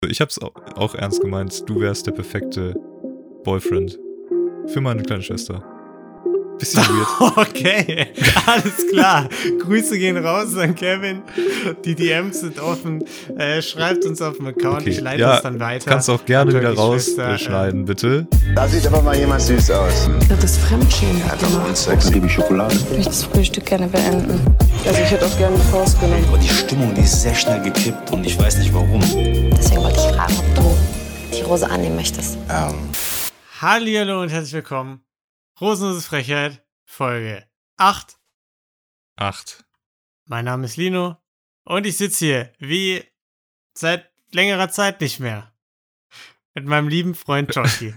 Ich hab's auch ernst gemeint, du wärst der perfekte Boyfriend für meine kleine Schwester. Bisschen weird. Okay, alles klar. Grüße gehen raus an Kevin. Die DMs sind offen. Schreibt uns auf dem Account. Okay, Ich leite ja, das dann weiter. kannst du auch gerne wieder Turkish Schwester, rausschneiden, bitte. Da sieht aber mal jemand süß aus. Das ist Fremdschämen. Sex, liebe Schokolade. Ich möchte das Frühstück gerne beenden. Also ich hätte auch gerne eine Faust genommen. Aber die Stimmung, die ist sehr schnell gekippt und ich weiß nicht warum. Deswegen wollte ich fragen, ob du die Rose annehmen möchtest. Hallihallo und herzlich willkommen. Rosenlose Frechheit, Folge 8. 8. Mein Name ist Lino und ich sitze hier wie seit längerer Zeit nicht mehr mit meinem lieben Freund Jocky.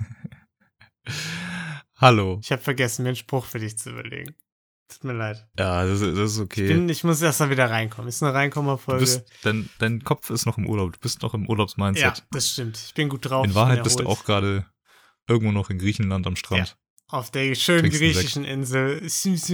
Hallo. Ich habe vergessen, mir einen Spruch für dich zu überlegen. Tut mir leid. Ja, das ist okay. Ich muss erst mal wieder reinkommen. Ist eine Reinkommerfolge. Dein Kopf ist noch im Urlaub. Du bist noch im Urlaubsmindset. Ja, das stimmt. Ich bin gut drauf. In Wahrheit bist du auch gerade irgendwo noch in Griechenland am Strand. Ja. Auf der schönen Trinkst einen griechischen Insel.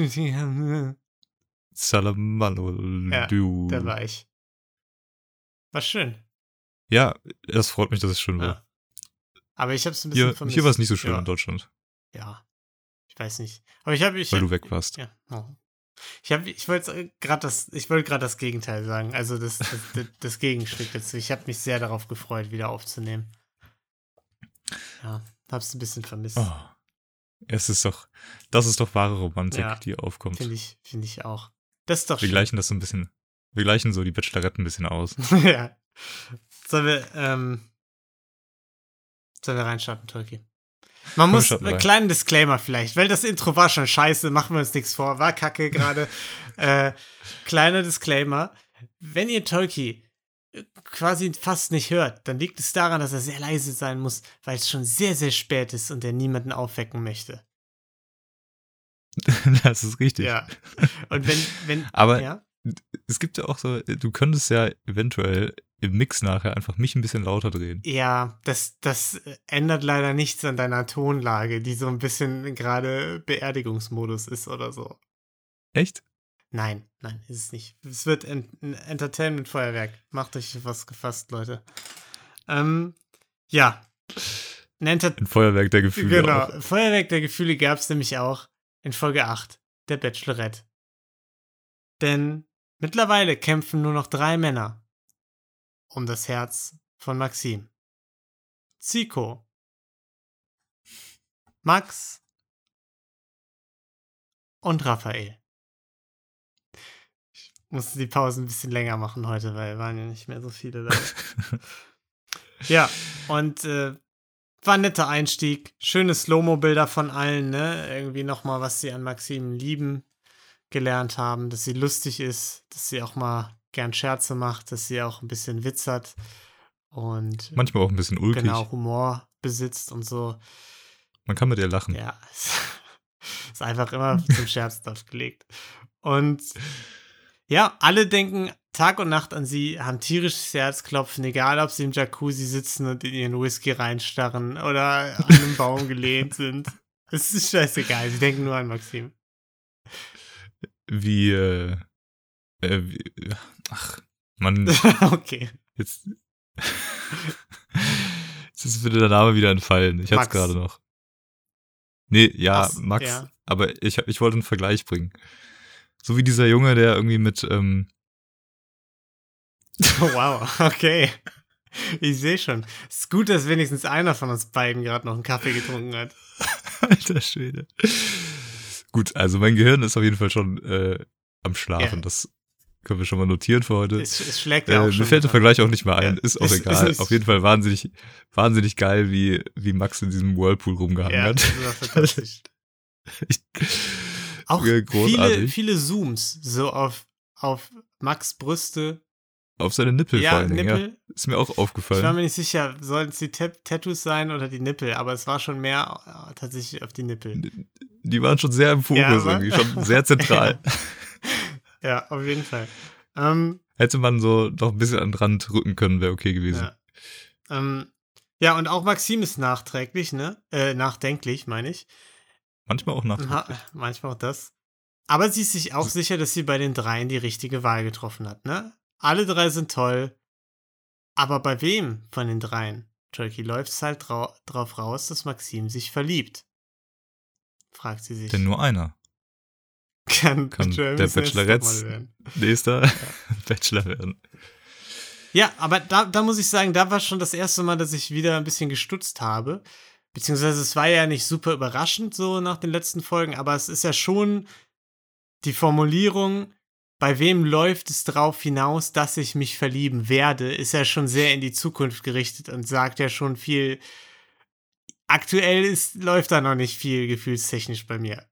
Salamalo. Ja, da war ich. War schön. Ja, das freut mich, dass es schön war. Ja. Aber ich hab's ein bisschen vermisst. Hier war es nicht so schön Ja. in Deutschland, Ja, ich weiß nicht. Aber weil du weg warst. Ja. Oh. Ich wollte gerade das Gegenteil sagen. Also das Gegenstück dazu. Ich habe mich sehr darauf gefreut, wieder aufzunehmen. Ja, hab's ein bisschen vermisst. Oh. Das ist doch wahre Romantik, Ja, die aufkommt. Finde ich auch. Das ist doch Wir schön. gleichen das so ein bisschen. Wir gleichen so die Bachelorette ein bisschen aus. Ja. Sollen wir reinstarten, Tolki? Man muss starten einen rein. kleinen Disclaimer vielleicht, weil das Intro war schon scheiße, machen wir uns nichts vor, war kacke gerade. Kleiner Disclaimer. Wenn ihr Tolki quasi fast nicht hört, dann liegt es daran, dass er sehr leise sein muss, weil es schon sehr, sehr spät ist und er niemanden aufwecken möchte. Das ist richtig. Ja. Und wenn Aber ja? es gibt ja auch so, du könntest ja eventuell im Mix nachher einfach mich ein bisschen lauter drehen. Ja, das ändert leider nichts an deiner Tonlage, die so ein bisschen gerade Beerdigungsmodus ist oder so. Echt? Nein, ist es nicht. Es wird ein Entertainment-Feuerwerk. Macht euch was gefasst, Leute. Ja. Ein Feuerwerk der Gefühle. Genau. Auch. Feuerwerk der Gefühle gab es nämlich auch in Folge 8 der Bachelorette. Denn mittlerweile kämpfen nur noch 3 Männer um das Herz von Maxim. Zico, Max und Raphael. Ich musste die Pause ein bisschen länger machen heute, weil waren ja nicht mehr so viele da. Ja, und war ein netter Einstieg. Schöne Slow-Mo-Bilder von allen, ne? Irgendwie nochmal, was sie an Maxim lieben gelernt haben, dass sie lustig ist, dass sie auch mal gern Scherze macht, dass sie auch ein bisschen Witz hat und Manchmal auch ein bisschen ulkig. genau Humor besitzt und so. Man kann mit ihr lachen. Ja, ist einfach immer zum Scherz gelegt. Und ja, alle denken Tag und Nacht an sie, haben tierisches Herzklopfen, egal ob sie im Jacuzzi sitzen und in ihren Whisky reinstarren oder an einem Baum gelehnt sind. Es ist scheißegal, sie denken nur an Maxim. Ach, Mann, Okay. jetzt ist mir der Name wieder entfallen. Ich hatte es Max. gerade noch. Nee, ja, Ach, Max, ja. aber ich wollte einen Vergleich bringen. So wie dieser Junge, der irgendwie mit, Oh, wow, okay. Ich sehe schon. Es ist gut, dass wenigstens einer von uns beiden gerade noch einen Kaffee getrunken hat. alter Schwede. Gut, also mein Gehirn ist auf jeden Fall schon am Schlafen. Ja. Das können wir schon mal notieren für heute. Es schlägt ja auch Mir schon. fällt der Vergleich auch nicht mehr ein. Ja. Ist auch Ist egal. nicht- Auf jeden Fall wahnsinnig geil, wie Max in diesem Whirlpool rumgehangen Ja, hat. das war fantastisch. Ich- Auch großartig. viele Zooms so auf Max Brüste. Auf seine Nippel Ja, vor allen Dingen. Ja. Nippel. Ist mir auch Ich war aufgefallen. mir nicht sicher, sollten es die Tattoos sein oder die Nippel, aber es war schon mehr tatsächlich auf die Nippel. Die waren schon sehr im Fokus Ja, aber- irgendwie, schon sehr zentral. Ja, auf jeden Fall. Hätte man so noch ein bisschen an den Rand rücken können, wäre okay gewesen. Ja. Ja, und auch Maxim ist nachträglich, ne? Nachdenklich, meine ich. Manchmal auch nachträglich. Manchmal auch das. Aber sie ist sich auch sicher, dass sie bei den 3 die richtige Wahl getroffen hat, ne? Alle 3 sind toll. Aber bei wem von den dreien, Turkey, läuft es halt drauf raus, dass Maxim sich verliebt? Fragt sie sich. Denn nur einer kann der Bachelorette nächster Bachelor werden. Ja, aber da muss ich sagen, da war schon das erste Mal, dass ich wieder ein bisschen gestutzt habe. Beziehungsweise es war ja nicht super überraschend so nach den letzten Folgen, aber es ist ja schon die Formulierung, bei wem läuft es drauf hinaus, dass ich mich verlieben werde, ist ja schon sehr in die Zukunft gerichtet und sagt ja schon viel. Aktuell läuft da noch nicht viel gefühlstechnisch bei mir.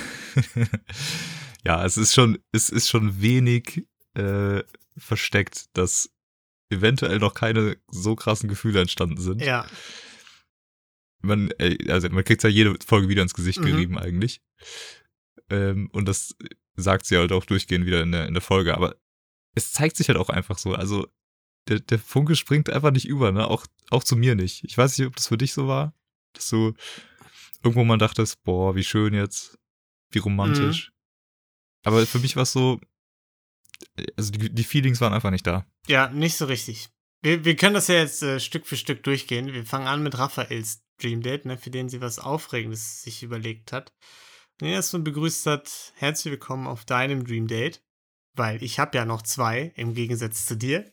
Ja, es ist schon wenig versteckt, dass eventuell noch keine so krassen Gefühle entstanden sind. Ja. Man kriegt ja jede Folge wieder ins Gesicht gerieben eigentlich. Und das sagt sie halt auch durchgehend wieder in der Folge. Aber es zeigt sich halt auch einfach so. Also der Funke springt einfach nicht über, ne? Auch zu mir nicht. Ich weiß nicht, ob das für dich so war, dass du irgendwo mal dachtest, boah, wie schön jetzt, wie romantisch. Aber für mich war es so, also die Feelings waren einfach nicht da. Ja, nicht so richtig. Wir können das ja jetzt Stück für Stück durchgehen. Wir fangen an mit Raphaels Dream Date, ne, für den sie was Aufregendes sich überlegt hat. Und ihn erstmal begrüßt hat, herzlich willkommen auf deinem Dream Date. Weil ich habe ja noch 2, im Gegensatz zu dir.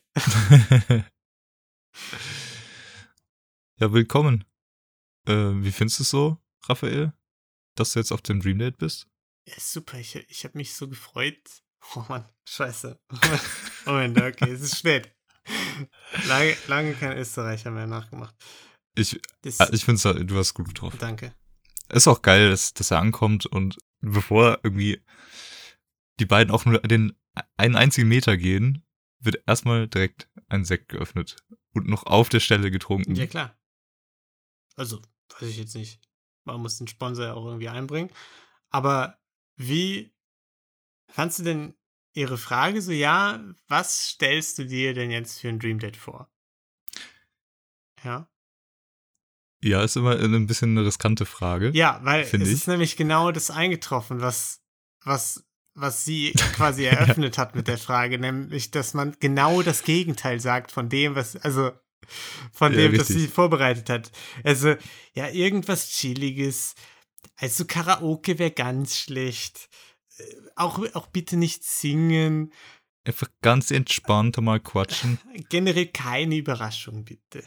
Ja, willkommen. Wie findest du es so, Raphael, dass du jetzt auf dem Dream Date bist? Ja, super. Ich habe mich so gefreut. Oh Mann, scheiße. Moment, okay, es ist spät. Lange kein Österreicher mehr nachgemacht. Ich finde, du hast gut getroffen. Danke. Ist auch geil, dass er ankommt und bevor irgendwie die beiden auch nur einen einzigen Meter gehen, wird erstmal direkt ein Sekt geöffnet und noch auf der Stelle getrunken. Ja, klar. Also, weiß ich jetzt nicht. Man muss den Sponsor ja auch irgendwie einbringen. Aber wie fandst du denn ihre Frage so, ja, was stellst du dir denn jetzt für ein Dream Date vor? Ja. Ja, ist immer ein bisschen eine riskante Frage. Ja, weil es ist nämlich genau das eingetroffen, was sie quasi eröffnet hat mit der Frage, nämlich, dass man genau das Gegenteil sagt von dem, was sie vorbereitet hat. Also, ja, irgendwas Chilliges. Also, Karaoke wäre ganz schlecht. Auch bitte nicht singen. Einfach ganz entspannt mal quatschen. Generell keine Überraschung, bitte.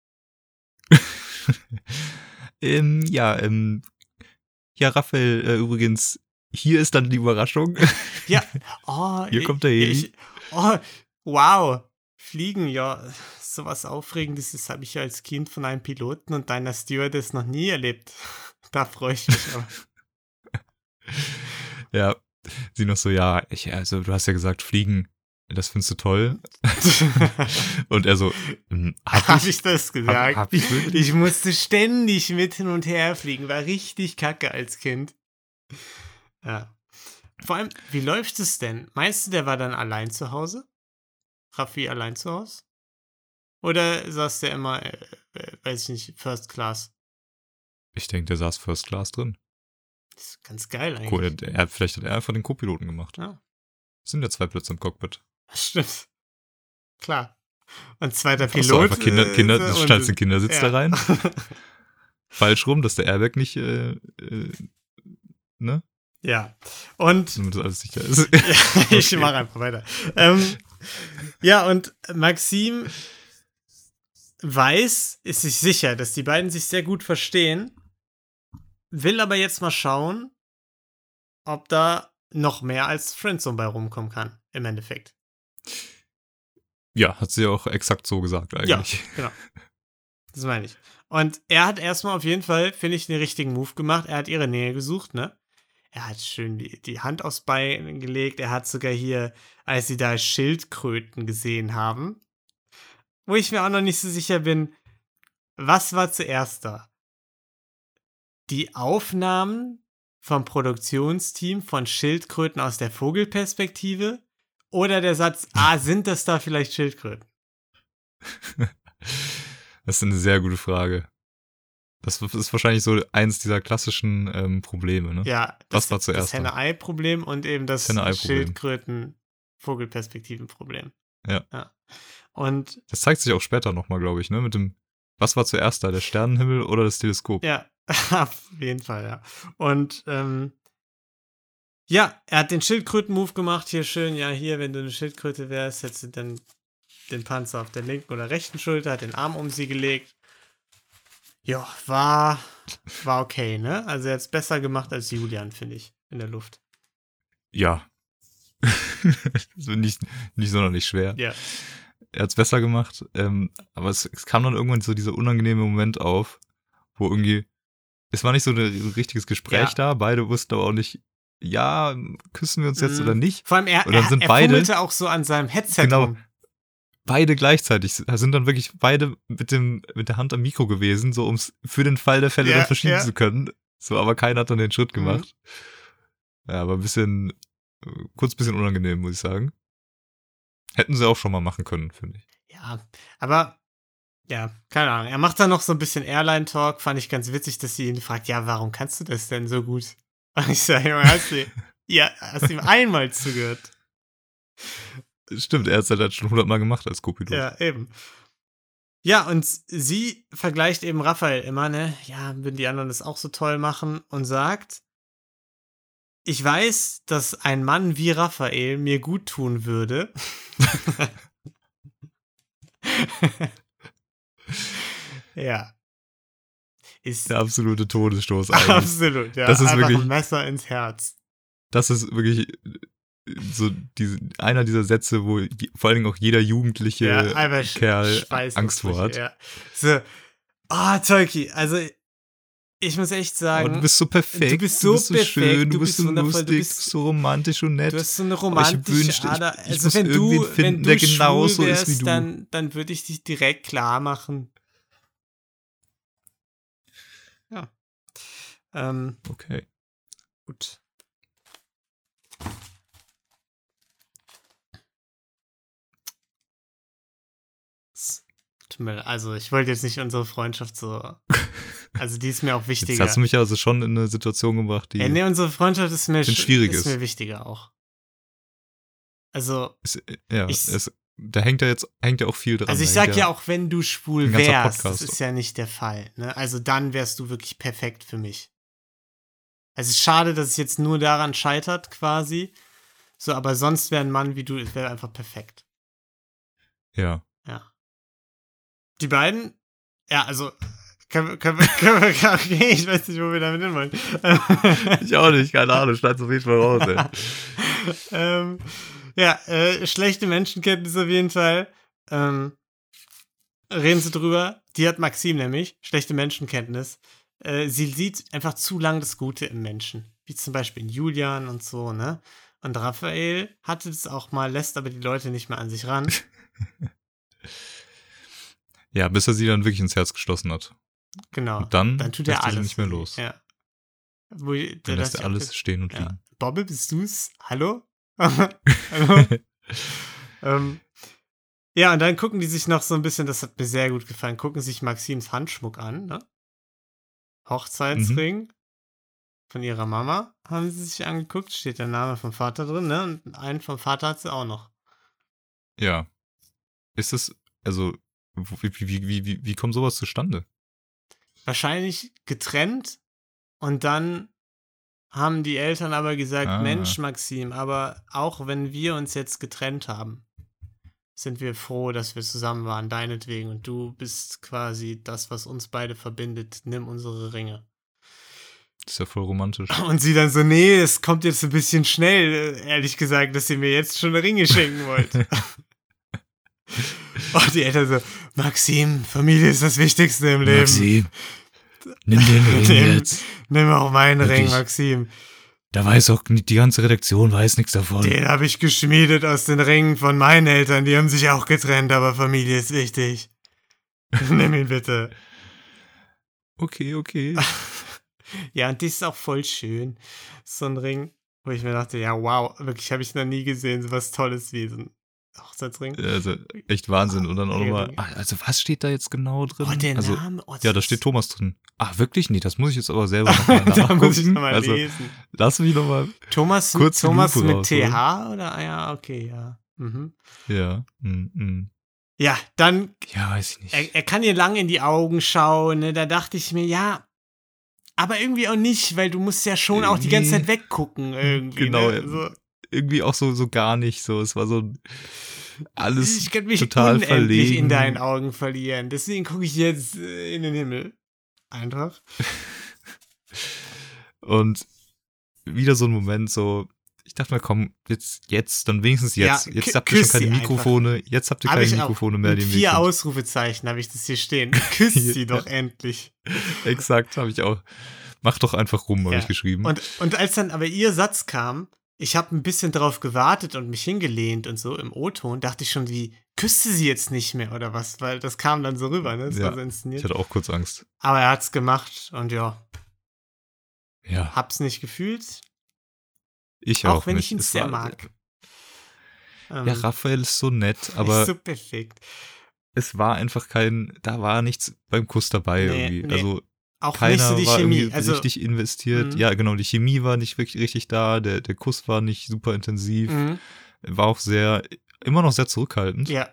Ja, Raphael, übrigens, hier ist dann die Überraschung. Ja, hier kommt der Heli. Wow. Fliegen, ja, sowas Aufregendes, das habe ich ja als Kind von einem Piloten und deiner Stewardess noch nie erlebt. Da freue ich mich aber. Ja, sie noch so, also du hast ja gesagt, Fliegen, das findest du toll. Und er so, hab ich das gesagt? Hab ich wirklich? Ich musste ständig mit hin und her fliegen, war richtig kacke als Kind. Ja. Vor allem, wie läuft es denn? Meinst du, der war dann allein zu Hause? Raffi allein zu Hause? Oder saß der immer, weiß ich nicht, First Class? Ich denke, der saß First Class drin. Das ist ganz geil eigentlich. Cool, vielleicht hat er einfach den Co-Piloten gemacht. Ja. Es sind ja 2 Plätze im Cockpit. Das stimmt. Klar. Und zweiter Pilot. Pilot. Einfach Kinder, du stellst den Kindersitz da rein. Falsch rum, dass der Airbag nicht, ne? Ja. Und. Damit das alles sicher ist. Ich mache einfach weiter. Ja, und Maxim ist sich sicher, dass die beiden sich sehr gut verstehen, will aber jetzt mal schauen, ob da noch mehr als Friendzone bei rumkommen kann, im Endeffekt. Ja, hat sie ja auch exakt so gesagt eigentlich. Ja, genau. Das meine ich. Und er hat erstmal auf jeden Fall, finde ich, den richtigen Move gemacht. Er hat ihre Nähe gesucht, ne? Er hat schön die Hand aufs Bein gelegt. Er hat sogar hier, als sie da Schildkröten gesehen haben, wo ich mir auch noch nicht so sicher bin, was war zuerst da? Die Aufnahmen vom Produktionsteam von Schildkröten aus der Vogelperspektive oder der Satz, sind das da vielleicht Schildkröten? Das ist eine sehr gute Frage. Das ist wahrscheinlich so eins dieser klassischen Probleme, ne? Ja, was war zuerst? Das Henne-Ei-Problem und eben das Schildkröten-Vogelperspektiven-Problem. Ja. Und Das zeigt sich auch später nochmal, glaube ich, ne? Mit dem, was war zuerst da, der Sternenhimmel oder das Teleskop? ja, auf jeden Fall, ja. Und ja, er hat den Schildkröten-Move gemacht, hier schön, ja, hier, wenn du eine Schildkröte wärst, hättest du dann den Panzer auf der linken oder rechten Schulter, hat den Arm um sie gelegt. Ja, war okay, ne? Also er hat es besser gemacht als Julian, finde ich, in der Luft. Ja. Also nicht sonderlich schwer. Ja. Er hat's besser gemacht, aber es kam dann irgendwann so dieser unangenehme Moment auf, wo irgendwie, es war nicht so ein richtiges Gespräch da, beide wussten aber auch nicht, ja, küssen wir uns jetzt oder nicht. Vor allem, Und dann sind er beide, fummelte auch so an seinem Headset genau, rum. beide gleichzeitig, sind dann wirklich beide mit der Hand am Mikro gewesen, so um es für den Fall der Fälle dann verschieben zu können. So, aber keiner hat dann den Schritt gemacht. Ja, aber kurz ein bisschen unangenehm, muss ich sagen. Hätten sie auch schon mal machen können, finde ich. Ja, aber, ja, keine Ahnung. Er macht dann noch so ein bisschen Airline-Talk. Fand ich ganz witzig, dass sie ihn fragt, ja, warum kannst du das denn so gut? Und ich sage, hast du ihm einmal zugehört? Stimmt, er hat es halt schon 100-mal gemacht als Co-Pilot. Ja, eben. Ja, und sie vergleicht eben Raphael immer, ne? Ja, würden die anderen das auch so toll machen und sagt, ich weiß, dass ein Mann wie Raphael mir gut tun würde. Ja. Ist der absolute Todesstoß eigentlich. Absolut, ja. Das ist einfach wirklich ein Messer ins Herz. Das ist wirklich so einer dieser Sätze, wo vor allen Dingen auch jeder jugendliche Kerl Angst vor hat. Ja. So, Tolki, also ich muss echt sagen, du bist so perfekt, du bist so schön, du bist so wundervoll, lustig, du bist so romantisch und nett. Du hast so eine romantische Ader. Ich muss irgendwen finden, der genauso ist wie du. Dann würde ich dich direkt klar machen. Ja. Okay. Gut. Also, ich wollte jetzt nicht unsere Freundschaft so. Also, die ist mir auch wichtiger. Jetzt hast du mich also schon in eine Situation gebracht, die. Nee, unsere Freundschaft ist mir schwierig ist mir wichtiger auch. Also. Da hängt ja auch viel dran. Also, ich sag ja auch, wenn du schwul wärst, das ist ja nicht der Fall. Ne? Also, dann wärst du wirklich perfekt für mich. Also, es ist schade, dass es jetzt nur daran scheitert, quasi. So, aber sonst wäre ein Mann wie du, wäre einfach perfekt. Ja. Ja. Die beiden, ja, also, können wir, okay, ich weiß nicht, wo wir damit hin wollen. Ich auch nicht, keine Ahnung, schneid's auf jeden Fall raus, ey. Schlechte Menschenkenntnis auf jeden Fall. Reden Sie drüber. Die hat Maxim nämlich, schlechte Menschenkenntnis. Sie sieht einfach zu lang das Gute im Menschen. Wie zum Beispiel in Julian und so, ne? Und Raphael hatte das auch mal, lässt aber die Leute nicht mehr an sich ran. Ja, bis er sie dann wirklich ins Herz geschlossen hat. Genau. Und dann tut er alles nicht mehr los. Ja. Dann lässt er alles stehen und liegen. Ja. Bobbe, bist du's? Hallo? Hallo? Ja, und dann gucken die sich noch so ein bisschen, das hat mir sehr gut gefallen, gucken sich Maxims Handschmuck an, ne? Hochzeitsring von ihrer Mama haben sie sich angeguckt, steht der Name vom Vater drin, ne? Und einen vom Vater hat sie auch noch. Ja. Ist es, also, wie kommt sowas zustande? Wahrscheinlich getrennt und dann haben die Eltern aber gesagt, Mensch, Maxim, aber auch wenn wir uns jetzt getrennt haben, sind wir froh, dass wir zusammen waren, deinetwegen. Und du bist quasi das, was uns beide verbindet. Nimm unsere Ringe. Das ist ja voll romantisch. Und sie dann so, nee, es kommt jetzt ein bisschen schnell, ehrlich gesagt, dass ihr mir jetzt schon Ringe schenken wollt. Und die Eltern so, Maxim, Familie ist das Wichtigste im Leben. Maxim, nimm den Ring jetzt. Nimm auch meinen Wirklich? Ring, Maxim. Da weiß auch die ganze Redaktion weiß nichts davon. Den habe ich geschmiedet aus den Ringen von meinen Eltern. Die haben sich auch getrennt, aber Familie ist wichtig. Nimm ihn bitte. Okay. Ja, und die ist auch voll schön. So ein Ring, wo ich mir dachte, ja, wow, wirklich habe ich noch nie gesehen, so was Tolles wie so ein Hochzeitsring. Also echt Wahnsinn. Und dann auch nochmal, also was steht da jetzt genau drin? Oh, der also, Name. Oh, ja, da steht Thomas drin. Ach, wirklich? Nee, das muss ich jetzt aber selber nochmal nachgucken. Da muss ich nochmal lesen. Lass mich nochmal Thomas kurz mit raus, TH oder? Ah, ja, okay, ja. Mhm. Ja. Ja, dann, Ja, weiß ich nicht. er kann ihr lang in die Augen schauen, ne? Da dachte ich mir, ja, aber irgendwie auch nicht, weil du musst ja schon auch die ganze Zeit weggucken irgendwie. Genau, ne? So. irgendwie auch so gar nicht so. Es war so alles Ich könnte mich total unendlich verlegen. in deinen Augen verlieren. Deswegen gucke ich jetzt in den Himmel. Einfach. Und wieder so ein Moment so, ich dachte mal, komm, jetzt, dann wenigstens jetzt. Ja, Jetzt habt ihr schon küss keine sie Mikrofone, jetzt habt ihr Hab keine ich auch. Mikrofone mehr, Mit die im Weg 4 sind. Ausrufezeichen habe ich das hier stehen. Küss sie doch endlich. Exakt, habe ich auch. Mach doch einfach rum, habe Ja. ich geschrieben. Und als dann aber ihr Satz kam, ich habe ein bisschen drauf gewartet und mich hingelehnt und so im O-Ton, dachte ich schon, wie, küsste sie jetzt nicht mehr oder was? Weil das kam dann so rüber, ne? Das Ja, war so ich inszeniert. hatte auch kurz Angst. Aber er hat's gemacht und ja, Ja, hab's nicht gefühlt. ich Auch auch wenn nicht. ich ihn Es sehr war- mag. Ja, Raphael ist so nett, aber ist so perfekt. es war einfach da war nichts beim Kuss dabei Nee, irgendwie. nee. Also Auch keiner nicht so die war Chemie. irgendwie Also, richtig investiert. Mhm. Ja, genau, die Chemie war nicht wirklich richtig da, der Kuss war nicht super intensiv, mhm. war auch immer noch sehr zurückhaltend. Ja,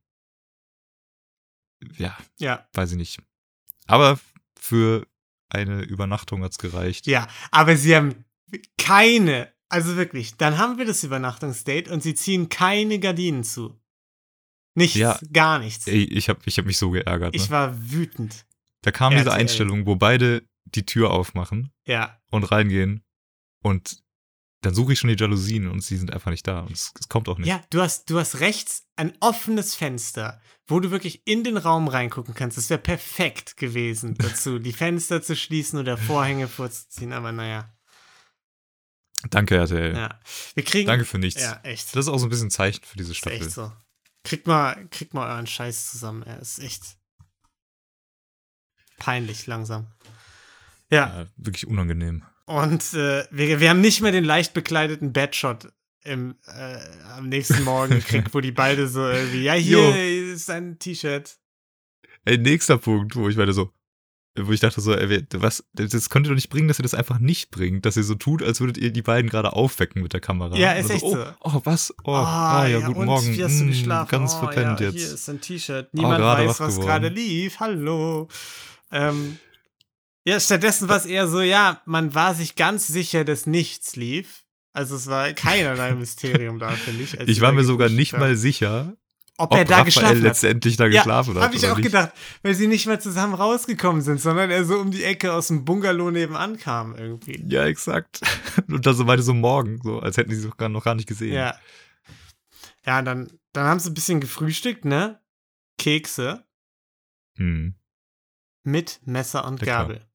Ja, ja, weiß ich nicht. Aber für eine Übernachtung hat's gereicht. ja. Aber sie haben keine, also wirklich, dann haben wir das Übernachtungsdate und sie ziehen keine Gardinen zu. Nichts, Ja. gar nichts. Ey, ich hab mich so geärgert. Ne? Ich war wütend. Da kam diese RTL. Einstellung, wo beide die Tür aufmachen Ja, und reingehen und dann suche ich schon die Jalousien und sie sind einfach nicht da und es kommt auch nicht. ja, du hast rechts ein offenes Fenster, wo du wirklich in den Raum reingucken kannst. Das wäre perfekt gewesen dazu, die Fenster zu schließen oder Vorhänge vorzuziehen, aber naja. Danke, RTL. Ja. Wir kriegen. Danke für nichts. Ja, echt. Das ist auch so ein bisschen ein Zeichen für diese ist Staffel. echt so. Kriegt mal euren Scheiß zusammen. Er ist echt peinlich langsam. Ja, Ja, wirklich unangenehm. und wir haben nicht mehr den leicht bekleideten Badshot am nächsten Morgen gekriegt, wo die beide so irgendwie, ja, hier ist ein T-Shirt. Ey, nächster Punkt, wo ich dachte so, ey, das könnt ihr doch nicht bringen, dass ihr das einfach nicht bringt, dass ihr so tut, als würdet ihr die beiden gerade aufwecken mit der Kamera. Ja, ist Oder echt so. so. Oh, was? Ja, guten und Morgen. Wie hast du geschlafen? Ganz verpennt ja, jetzt. Hier ist ein T-Shirt. Niemand gerade weiß, wach was geworden. gerade lief. Hallo. Ja, stattdessen war es eher so, ja, man war sich ganz sicher, dass nichts lief. Also es war keinerlei Mysterium da, finde ich. als Ich sie war da mir sogar geduscht nicht haben. mal sicher, ob ob er da Raphael geschlafen hat. letztendlich da geschlafen hat. Habe ich oder auch nicht. gedacht, weil sie nicht mal zusammen rausgekommen sind, sondern er so um die Ecke aus dem Bungalow nebenan kam irgendwie. Ja, exakt. Und dann so weiter so morgen, so als hätten die sich noch gar nicht gesehen. Ja. Ja, dann haben sie ein bisschen gefrühstückt, ne? Kekse Hm. mit Messer und Lecker. Gabel.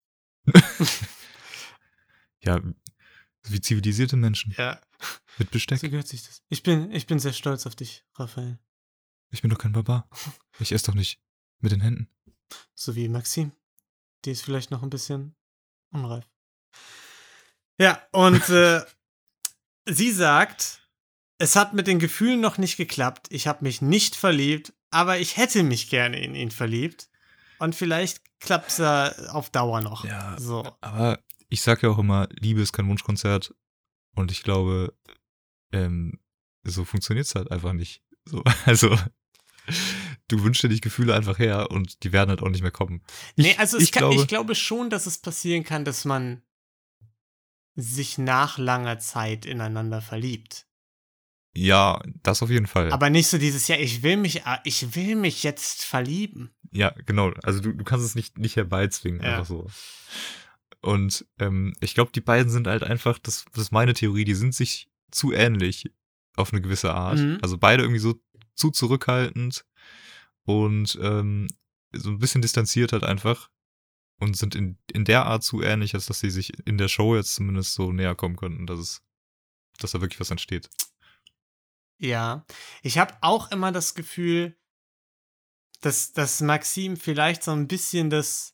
Ja, wie zivilisierte Menschen. Ja. Mit Besteck. So gehört sich das. Ich bin sehr stolz auf dich, Raphael. Ich bin doch kein Barbar. Ich esse doch nicht mit den Händen. So wie Maxim. Die ist vielleicht noch ein bisschen unreif. Ja, und sie sagt, es hat mit den Gefühlen noch nicht geklappt. Ich habe mich nicht verliebt, aber ich hätte mich gerne in ihn verliebt. Und vielleicht klappt es ja auf Dauer noch. Ja, So. aber ich sag ja auch immer, Liebe ist kein Wunschkonzert. Und ich glaube, so funktioniert's halt einfach nicht. So, also, du wünschst dir die Gefühle einfach her und die werden halt auch nicht mehr kommen. Nee, also ich glaube- ich glaube schon, dass es passieren kann, dass man sich nach langer Zeit ineinander verliebt. Ja, das auf jeden Fall. Aber nicht so dieses, ja, ich will mich jetzt verlieben. Ja, genau. Also du kannst es nicht herbeizwingen, Ja. einfach so. Und ich glaube, die beiden sind halt einfach, das ist meine Theorie, die sind sich zu ähnlich auf eine gewisse Art. Mhm. Also beide irgendwie so zu zurückhaltend und so ein bisschen distanziert halt einfach und sind in der Art zu ähnlich, als dass sie sich in der Show jetzt zumindest so näher kommen könnten, dass da wirklich was entsteht. Ja. Ich habe auch immer das Gefühl, dass Maxim vielleicht so ein bisschen das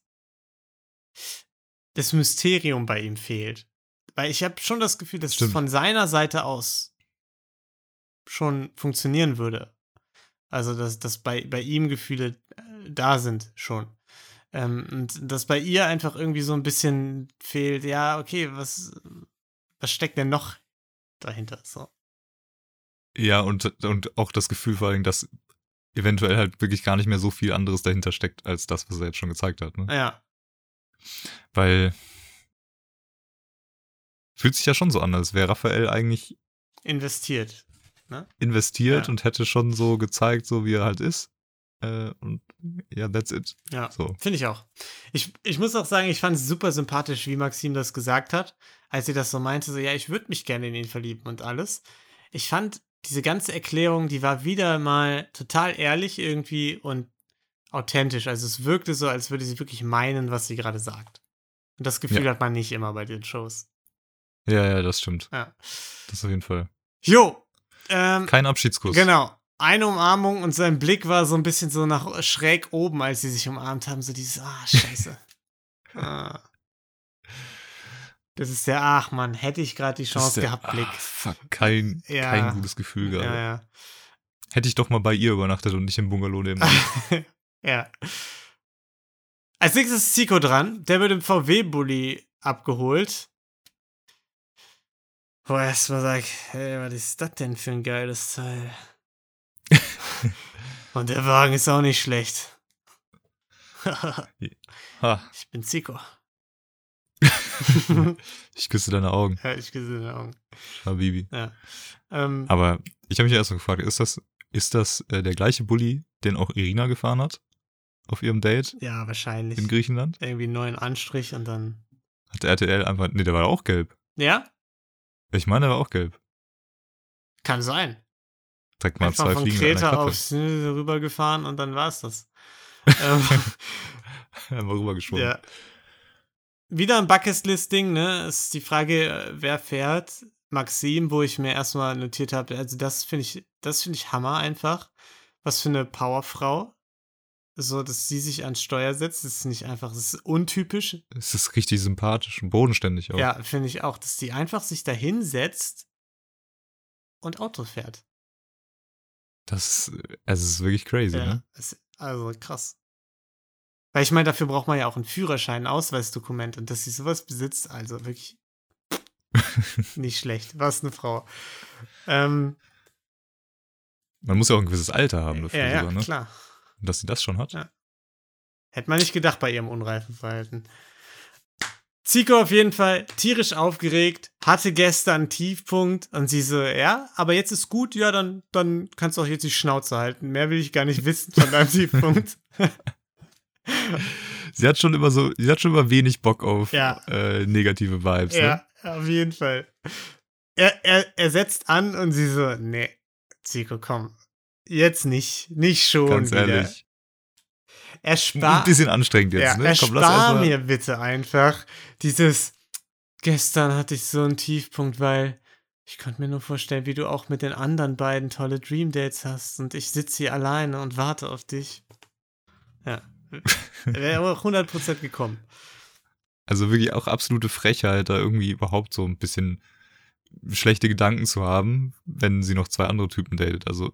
Mysterium bei ihm fehlt. Weil ich habe schon das Gefühl, dass es Stimmt. von seiner Seite aus schon funktionieren würde. Also, dass bei ihm Gefühle da sind schon. Und dass bei ihr einfach irgendwie so ein bisschen fehlt, ja, okay, was steckt denn noch dahinter? So. Ja, und auch das Gefühl vor allem, dass eventuell halt wirklich gar nicht mehr so viel anderes dahinter steckt, als das, was er jetzt schon gezeigt hat. Ne? Ja. Weil fühlt sich ja schon so an, als wäre Raphael eigentlich Investiert. investiert Ja. und hätte schon so gezeigt, so wie er halt ist. Und ja, that's it. Ja, So. finde ich auch. Ich muss auch sagen, ich fand es super sympathisch, wie Maxim das gesagt hat, als sie das so meinte, so, ja, ich würde mich gerne in ihn verlieben und alles. Ich fand, diese ganze Erklärung, die war wieder mal total ehrlich irgendwie und authentisch. Also es wirkte so, als würde sie wirklich meinen, was sie gerade sagt. Und das Gefühl Ja. hat man nicht immer bei den Shows. Ja, das stimmt. Ja. Das auf jeden Fall. Jo! Kein Abschiedskuss. Genau. Eine Umarmung und sein Blick war so ein bisschen so nach schräg oben, als sie sich umarmt haben. So dieses, scheiße. Das ist der, ach Mann, hätte ich gerade die Das ist Chance der- gehabt, Blick. Fuck, kein gutes Gefühl gerade. Ja. Hätte ich doch mal bei ihr übernachtet und nicht im Bungalow nebenan. Ja. Als nächstes ist Zico dran. Der wird im VW-Bulli abgeholt. Wo er erstmal sagt, hey, was ist das denn für ein geiles Teil? Und der Wagen ist auch nicht schlecht. Ha, Ich bin Zico. ich küsse deine Augen, Ja, ich gesehen in den Augen. Habibi. Ja. Aber ich habe mich erst mal gefragt, ist das der gleiche Bulli, den auch Irina gefahren hat? Auf ihrem Date Ja, wahrscheinlich. in Griechenland? Irgendwie einen neuen Anstrich und dann. Hat der RTL einfach, nee, der war auch gelb. Ja, Ich meine, der war auch gelb. kann sein. Direkt mal Einfach zwei von Fliegen mit einer Kreta Klappe. aufs rübergefahren und dann war's das. Einmal rübergeschwommen. Ja. Wieder ein Bucketlist-Ding, ne? Es ist die Frage, wer fährt? Maxim, wo ich mir erstmal notiert habe, also das finde ich Hammer einfach. Was für eine Powerfrau. So, dass sie sich ans Steuer setzt, das ist nicht einfach, das ist untypisch. Es ist richtig sympathisch und bodenständig auch. Ja, finde ich auch, dass die einfach sich da hinsetzt und Auto fährt. Das ist wirklich crazy, Ja, ne? also krass. Weil ich meine, dafür braucht man ja auch einen Führerschein, ein Ausweisdokument und dass sie sowas besitzt, also wirklich nicht schlecht. Was eine Frau. Man muss ja auch ein gewisses Alter haben dafür Ja, sogar, ne? klar. Und dass sie das schon hat. Ja. Hätte man nicht gedacht bei ihrem unreifen Verhalten. Zico auf jeden Fall tierisch aufgeregt, hatte gestern einen Tiefpunkt und sie so, ja, aber jetzt ist gut, ja, dann kannst du auch jetzt die Schnauze halten. Mehr will ich gar nicht wissen von deinem Tiefpunkt. Sie hat schon immer wenig Bock auf Ja. negative Vibes, ne? Ja, auf jeden Fall. Er setzt an und sie so, nee, Zico, komm, jetzt nicht schon Ganz wieder. ehrlich. Er Ein bisschen anstrengend jetzt, Ja, ne? Komm, lass erspar erst mal- mir bitte einfach dieses, gestern hatte ich so einen Tiefpunkt, weil ich konnte mir nur vorstellen, wie du auch mit den anderen beiden tolle Dream Dates hast und ich sitze hier alleine und warte auf dich. Ja, wäre auch 100% gekommen. Also wirklich auch absolute Frechheit, da irgendwie überhaupt so ein bisschen schlechte Gedanken zu haben, wenn sie noch zwei andere Typen datet. Also,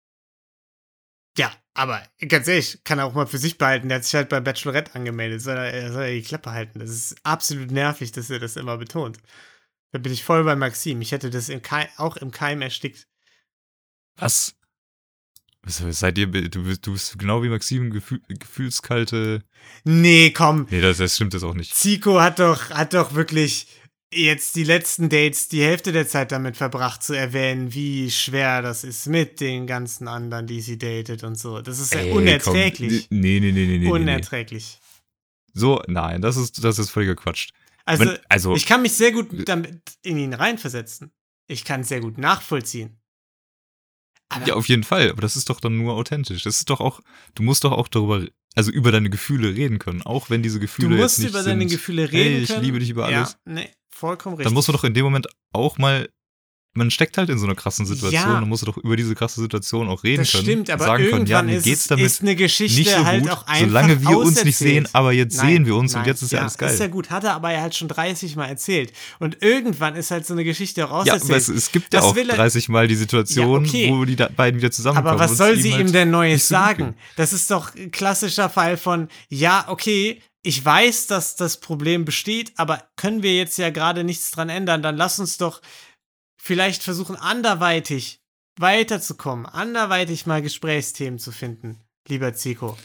Ja, aber ganz ehrlich, kann er auch mal für sich behalten. Der hat sich halt bei Bachelorette angemeldet. Soll er die Klappe halten. Das ist absolut nervig, dass er das immer betont. Da bin ich voll bei Maxim. Ich hätte das auch im Keim erstickt. was? Seid ihr, du bist genau wie Maxim, gefühlskalte. Nee, komm. Nee, das stimmt jetzt auch nicht. Zico hat doch wirklich jetzt die letzten Dates die Hälfte der Zeit damit verbracht, zu erwähnen, wie schwer das ist mit den ganzen anderen, die sie datet und so. Das ist ja unerträglich. Komm. Nee. Unerträglich. So, nein, das ist völliger Quatsch. Also, ich kann mich sehr gut damit in ihn reinversetzen. Ich kann es sehr gut nachvollziehen. Aber Ja, auf jeden Fall, aber das ist doch dann nur authentisch. Das ist doch auch, du musst doch auch über deine Gefühle reden können, auch wenn diese du Gefühle musst jetzt nicht über deine sind, Gefühle reden hey, ich können. liebe dich über alles. Ja, nee, vollkommen richtig. Dann musst du doch in dem Moment auch mal, man steckt halt in so einer krassen Situation, Ja. dann musst du doch über diese krasse Situation auch reden Das können. stimmt, aber sagen können, ja, irgendwann mir geht's damit ist eine Geschichte nicht so halt gut, auch einfach solange wir uns nicht sehen, auserzählt. aber jetzt Nein, sehen wir uns und nein, jetzt ist ja alles geil. Ist ja gut, hat er aber halt schon 30 Mal erzählt. Und irgendwann ist halt so eine Geschichte auch Ja, auserzählt. aber es gibt ja Das auch will er- 30 Mal die Situation, Ja, okay. wo die beiden wieder zusammenkommen. Aber was und es soll sie halt ihm denn nicht Neues so gut sagen? ging. Das ist doch ein klassischer Fall von, ja, okay, ich weiß, dass das Problem besteht, aber können wir jetzt ja gerade nichts dran ändern, dann lass uns doch vielleicht versuchen, anderweitig weiterzukommen, anderweitig mal Gesprächsthemen zu finden, lieber Zico?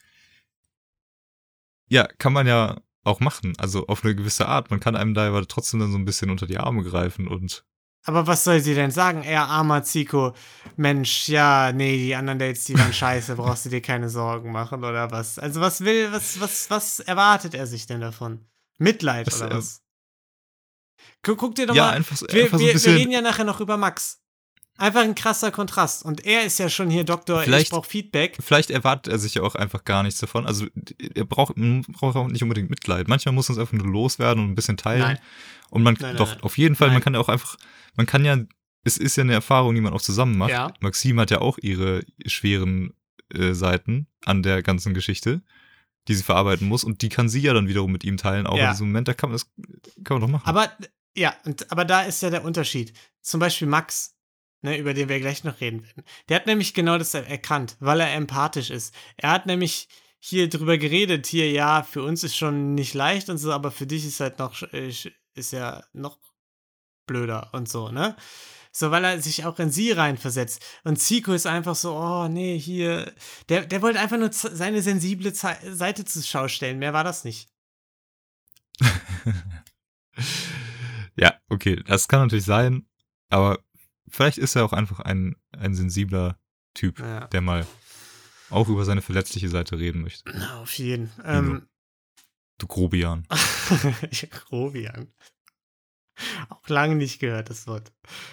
Ja, kann man ja auch machen. Also auf eine gewisse Art. Man kann einem da aber trotzdem dann so ein bisschen unter die Arme greifen und Aber was soll sie denn sagen? Armer Zico, Mensch, ja, nee, die anderen Dates, die waren scheiße, brauchst du dir keine Sorgen machen oder was? Also was erwartet er sich denn davon? Mitleid Was, oder was? Guck dir doch ja, mal, einfach so wir ein bisschen. reden ja nachher noch über Max. Einfach ein krasser Kontrast. Und er ist ja schon hier Doktor, ich Vielleicht- brauch Feedback. Vielleicht erwartet er sich ja auch einfach gar nichts davon. Also er braucht auch nicht unbedingt Mitleid. Manchmal muss man es einfach nur loswerden und ein bisschen teilen. Nein. Und man, Nein, doch, nein. auf jeden Fall, Nein. man kann ja auch einfach, man kann ja, es ist ja eine Erfahrung, die man auch zusammen macht. Ja. Maxim hat ja auch ihre schweren Seiten an der ganzen Geschichte, die sie verarbeiten muss. Und die kann sie ja dann wiederum mit ihm teilen. Auch Ja. in diesem Moment, da kann man doch machen. Aber da ist ja der Unterschied. Zum Beispiel Max, ne, über den wir gleich noch reden werden. Der hat nämlich genau das erkannt, weil er empathisch ist. Er hat nämlich hier drüber geredet, hier, ja, für uns ist schon nicht leicht und so, aber für dich ist halt noch, ist ja noch blöder und so, ne? So, weil er sich auch in sie reinversetzt. Und Zico ist einfach so, oh, nee, hier, der wollte einfach nur seine sensible Seite zur Schau stellen, mehr war das nicht. Ja, okay, das kann natürlich sein, aber vielleicht ist er auch einfach ein sensibler Typ, Ja. der mal auch über seine verletzliche Seite reden möchte. Na, auf jeden. Du Grobian. Grobian. Auch lange nicht gehört, das Wort.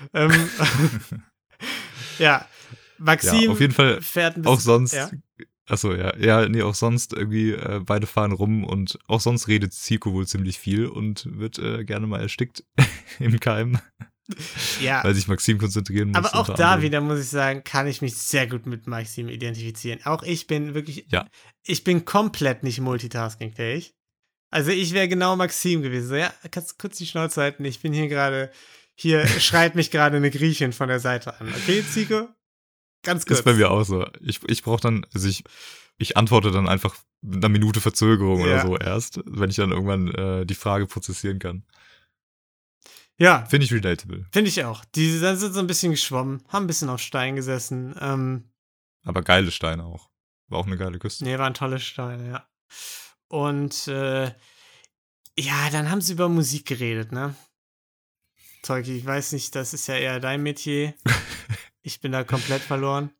Ja, Maxim Ja, auf jeden Fall fährt ein bisschen. auch sonst, Ja? achso, ja, nee, auch sonst irgendwie, beide fahren rum und auch sonst redet Zico wohl ziemlich viel und wird gerne mal erstickt im Keim, Ja. weil sich Maxim konzentrieren muss. Aber auch unter da anderem. wieder, muss ich sagen, kann ich mich sehr gut mit Maxim identifizieren. Auch ich bin wirklich, Ja. ich bin komplett nicht multitaskingfähig. Also ich wäre genau Maxim gewesen. So, ja, kannst du kurz die Schnauze halten? Ich bin hier schreit mich gerade eine Griechin von der Seite an. Okay, Zico? Ganz kurz. Ist bei mir auch so. Ich brauche dann, also ich antworte dann einfach mit einer Minute Verzögerung oder Ja. so erst, wenn ich dann irgendwann die Frage prozessieren kann. Ja, Finde ich relatable. finde ich auch. Die sind so ein bisschen geschwommen, haben ein bisschen auf Stein gesessen. Aber geile Steine auch. War auch eine geile Küste. Nee, waren tolle Steine, ja. Und ja, dann haben sie über Musik geredet, ne? Tolki, ich weiß nicht, das ist ja eher dein Metier. Ich bin da komplett verloren.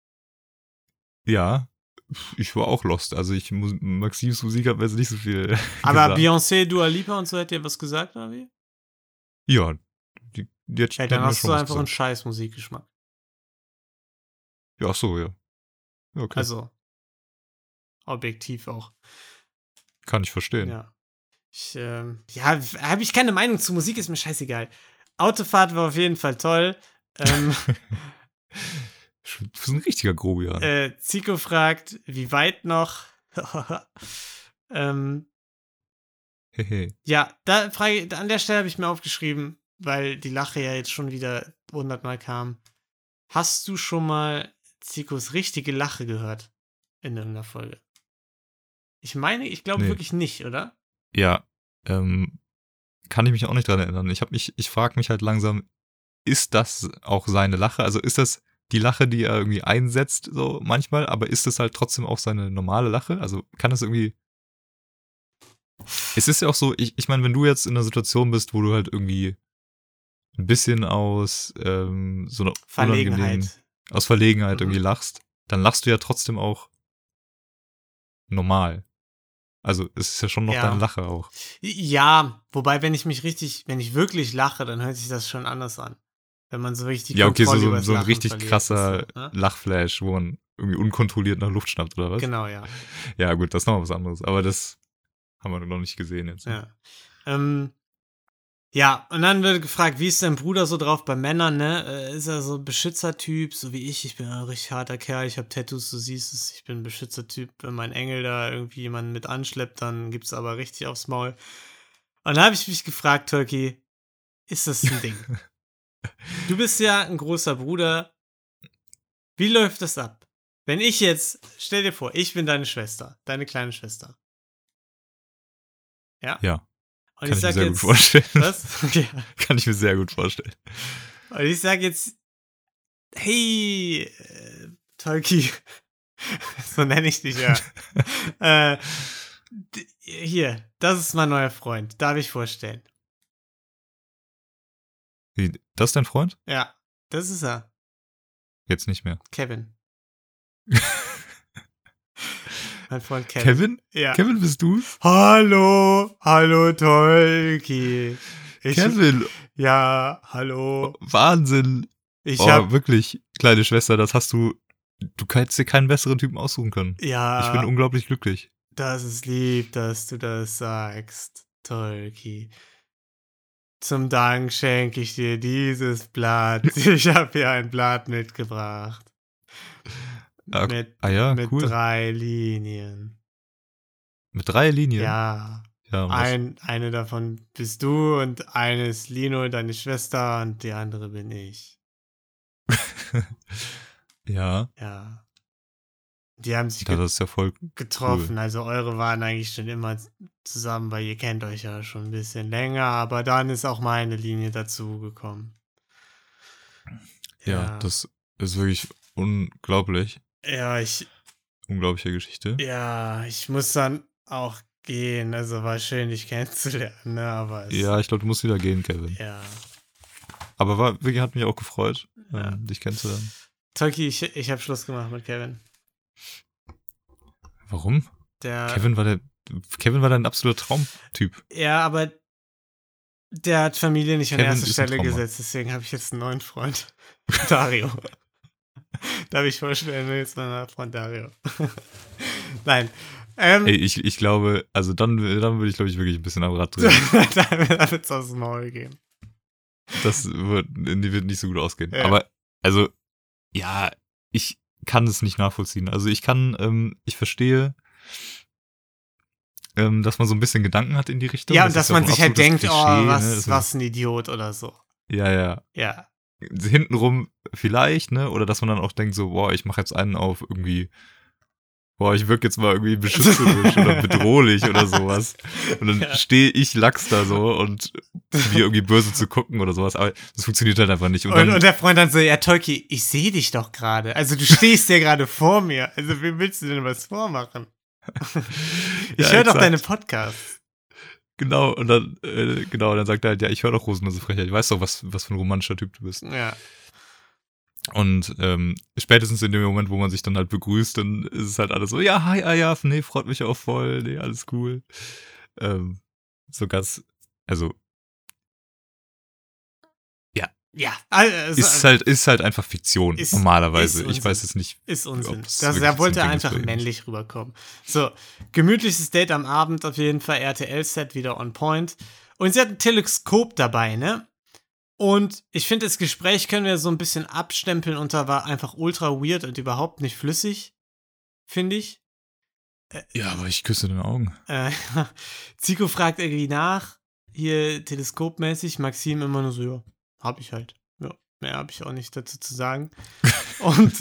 Ja, ich war auch lost. Also Maxims Musik hat mir jetzt nicht so viel Aber gesagt. Beyoncé, Dua Lipa und so, hat dir was gesagt, oder wie? Ja, die hat Ey, hat dann mir hast schon du was einfach einen gesagt. scheiß Musikgeschmack. Ja, ach so, ja. Ja, okay. Also, objektiv auch. Kann ich verstehen. Ja. Habe ich keine Meinung zu Musik, ist mir scheißegal. Autofahrt war auf jeden Fall toll. Du bist ein richtiger Grobian. Zico fragt, wie weit noch? Hehe. Ja, an der Stelle habe ich mir aufgeschrieben, weil die Lache ja jetzt schon wieder 100-mal kam. Hast du schon mal Zicos richtige Lache gehört in irgendeiner Folge? Ich glaube Nee. wirklich nicht, oder? Ja, kann ich mich auch nicht dran erinnern. Ich frage mich halt langsam, ist das auch seine Lache? Also ist das die Lache, die er irgendwie einsetzt, so manchmal, aber ist das halt trotzdem auch seine normale Lache? Also kann das irgendwie. Es ist ja auch so, ich meine, wenn du jetzt in einer Situation bist, wo du halt irgendwie ein bisschen aus so einer Verlegenheit. aus Verlegenheit Mhm. irgendwie lachst, dann lachst du ja trotzdem auch normal. Also es ist ja schon noch Ja. deine Lache auch. Ja, wobei, wenn ich wirklich lache, dann hört sich das schon anders an. Wenn man so richtig Ja, okay, Kontrolle übers so ein Lachen richtig verliert krasser und so, ne? Lachflash, wo man irgendwie unkontrolliert nach Luft schnappt, oder was? Genau, ja. Ja, gut, das ist noch was anderes. Aber das haben wir noch nicht gesehen jetzt. Ja. Ja, und dann wird gefragt, wie ist dein Bruder so drauf bei Männern, ne? Ist er so ein Beschützertyp, so wie ich? Ich bin ein richtig harter Kerl, ich habe Tattoos, du siehst es, ich bin ein Beschützertyp. Wenn mein Engel da irgendwie jemanden mit anschleppt, dann gibt's aber richtig aufs Maul. Und da habe ich mich gefragt, Tolki, ist das ein Ding? Du bist ja ein großer Bruder. Wie läuft das ab? Wenn ich jetzt, stell dir vor, ich bin deine Schwester, deine kleine Schwester. Ja? Ja, Und kann ich mir sag sehr jetzt, gut vorstellen. was? Okay. Kann ich mir sehr gut vorstellen. Und ich sag jetzt, Hey, Tolki. So nenne ich dich ja. Hier, das ist mein neuer Freund. Darf ich vorstellen? Wie, das ist dein Freund? Ja, das ist er. Jetzt nicht mehr. Kevin. Mein Freund Kevin. Kevin? Ja. Kevin, bist du? Hallo Tolki. Kevin, Ja, hallo. Wahnsinn. Ich Oh, hab, wirklich, kleine Schwester, das hast du hättest dir keinen besseren Typen aussuchen können. ja, Ich bin unglaublich glücklich. das ist lieb, dass du das sagst, Tolki. Zum Dank schenke ich dir dieses Blatt. Ich habe hier ein Blatt mitgebracht. Ah, Mit, ja, mit cool. 3 Linien. Mit 3 Linien? Ja. Ja, und was? Eine davon bist du und eine ist Lino, deine Schwester, und die andere bin ich. Ja, Ja. Die haben sich das ist ja voll getroffen. Also eure waren eigentlich schon immer zusammen, weil ihr kennt euch ja schon ein bisschen länger, aber dann ist auch meine Linie dazu gekommen. Ja, das ist wirklich unglaublich. Ja, Unglaubliche Geschichte. ich muss dann auch gehen. Also war schön, dich kennenzulernen, ne? Aber Ja, ich glaube, du musst wieder gehen, Kevin. ja. Aber wirklich hat mich auch gefreut, Ja. dich kennenzulernen. Tolki, ich habe Schluss gemacht mit Kevin. Warum? Der, Kevin war dein absoluter Traumtyp. ja, aber der hat Familie nicht an Kevin erste ist ein Stelle Trauma. gesetzt, deswegen habe ich jetzt einen neuen Freund. Dario. Darf ich vorstellen, jetzt mein Freund Dario. Nein. Ey, ich glaube, also dann würde ich, glaube ich, wirklich ein bisschen am Rad drehen. da wird's aus dem Maul gehen. Das wird nicht so gut ausgehen. Ja. Aber, also, ja, ich kann es nicht nachvollziehen. Also ich verstehe, dass man so ein bisschen Gedanken hat in die Richtung. Ja, Das und dass ist man auch ein sich halt absolutes denkt, Klischee, oh, ne? was ein Idiot oder so. Ja. Ja. Hintenrum vielleicht, ne? Oder dass man dann auch denkt so, boah, ich mache jetzt einen auf irgendwie, boah, ich wirke jetzt mal irgendwie beschützerisch oder bedrohlich oder sowas. Und dann stehe ich Lachs da so und mir irgendwie böse zu gucken oder sowas. Aber das funktioniert halt einfach nicht. Und der Freund dann so, ja, Tolki, ich sehe dich doch gerade. Also du stehst ja gerade vor mir. Also wem willst du denn was vormachen? Ich Ja, höre doch exakt. deine Podcasts. Genau, und dann sagt er halt, ja, ich höre doch Rosenlose Frechheit. Ich weiß doch, was für ein romantischer Typ du bist. Ja. Und spätestens in dem Moment, wo man sich dann halt begrüßt, dann ist es halt alles so, ja, hi, Ayaf, nee, freut mich auch voll, nee, alles cool. So ganz, also, Ja. Also, ist halt einfach Fiktion, ist- normalerweise. ist Ich weiß Unsinn. jetzt nicht, Ist Unsinn. ob es Da wirklich wollte so er ein Ding ist einfach bei ihm. männlich rüberkommen. So, gemütliches Date am Abend auf jeden Fall. RTL-Set wieder on point. Und sie hat ein Teleskop dabei, ne? Und ich finde, das Gespräch können wir so ein bisschen abstempeln unter war einfach ultra weird und überhaupt nicht flüssig, finde ich. Ja, aber ich küsse den Augen. Zico fragt irgendwie nach, hier teleskopmäßig. Maxim immer nur so, ja, hab ich halt. Ja, mehr habe ich auch nicht dazu zu sagen. Und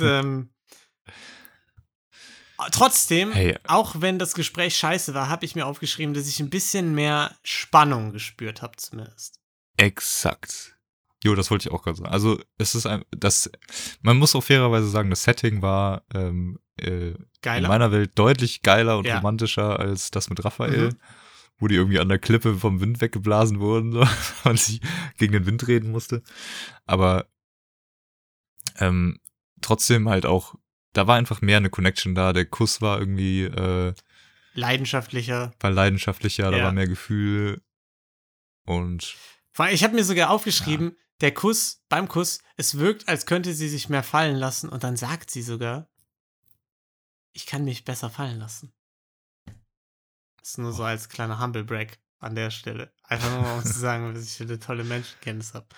trotzdem, Hey. auch wenn das Gespräch scheiße war, habe ich mir aufgeschrieben, dass ich ein bisschen mehr Spannung gespürt habe zumindest. Exakt. Jo, das wollte ich auch gerade sagen. Also, es ist man muss auch fairerweise sagen, das Setting war in Geiler. meiner Welt deutlich geiler und Ja. romantischer als das mit Raphael, Mhm. wo die irgendwie an der Klippe vom Wind weggeblasen wurden, so, und sich gegen den Wind reden musste. Aber trotzdem halt auch, da war einfach mehr eine Connection da. Der Kuss war irgendwie Leidenschaftlicher. war leidenschaftlicher, da Ja. war mehr Gefühl und Ich habe mir sogar aufgeschrieben, beim Kuss, es wirkt, als könnte sie sich mehr fallen lassen und dann sagt sie sogar, ich kann mich besser fallen lassen. Das ist nur so als kleiner Humble Brag an der Stelle. Einfach nur mal, um zu sagen, was ich für eine tolle Menschenkenntnis habe.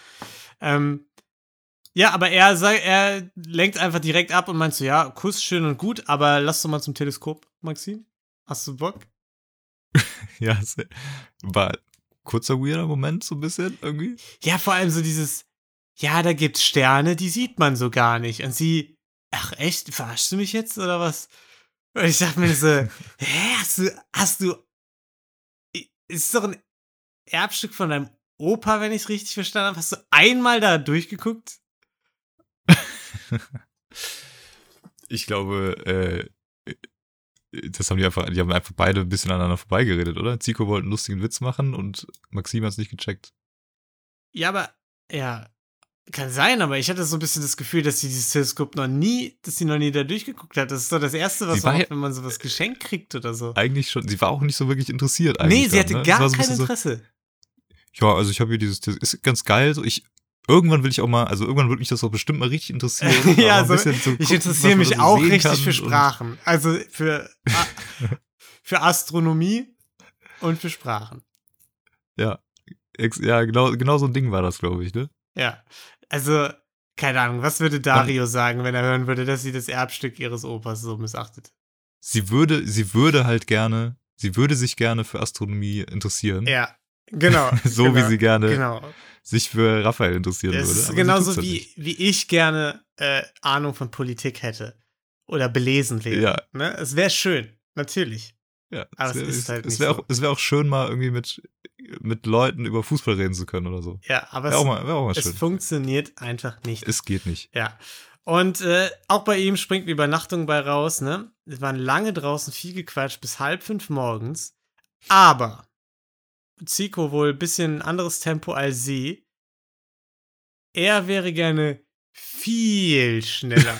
Ja, aber er lenkt einfach direkt ab und meint so, ja, Kuss schön und gut, aber lass doch mal zum Teleskop, Maxim. Hast du Bock? ja, es war ein kurzer weirder Moment so ein bisschen irgendwie. Ja, vor allem so dieses, ja, da gibt's Sterne, die sieht man so gar nicht. Und sie, ach echt, verarschst du mich jetzt oder was? Und ich dachte mir so, hä, hast du, ist doch ein Erbstück von deinem Opa, wenn ich es richtig verstanden habe. Hast du einmal da durchgeguckt? Ich glaube, die haben einfach beide ein bisschen aneinander vorbeigeredet, oder? Zico wollte einen lustigen Witz machen und Maxim hat es nicht gecheckt. Ja, aber, ja, kann sein, aber ich hatte so ein bisschen das Gefühl, dass sie dieses Teleskop noch nie da durchgeguckt hat. Das ist so das Erste, was man macht, wenn man sowas geschenkt kriegt oder so. Eigentlich schon, sie war auch nicht so wirklich interessiert eigentlich. Nee, sie hatte gar kein Interesse. Ja, also ich habe hier ist ganz geil, so irgendwann würde mich das auch bestimmt mal richtig interessieren. Ja, so, ich interessiere mich auch richtig für Sprachen. Also für Astronomie und für Sprachen. Ja, genau so ein Ding war das, glaube ich, ne? Ja, also, keine Ahnung, was würde Dario sagen, wenn er hören würde, dass sie das Erbstück ihres Opas so missachtet? Sie würde sich gerne für Astronomie interessieren. Ja, genau. Wie sie gerne sich für Raphael interessieren würde. Das ist genauso wie ich gerne Ahnung von Politik hätte. Oder belesen wäre. Ja. Ne? Es wäre schön, natürlich. Ja, aber es ist halt nicht so. Es wäre auch schön, mal irgendwie mit Leuten über Fußball reden zu können oder so. Ja, aber wär auch mal schön. Es funktioniert einfach nicht. Es geht nicht. Ja. Und auch bei ihm springt die Übernachtung bei raus, ne? Wir waren lange draußen, viel gequatscht, bis 4:30 morgens. Aber Zico wohl ein bisschen anderes Tempo als sie. Er wäre gerne viel schneller.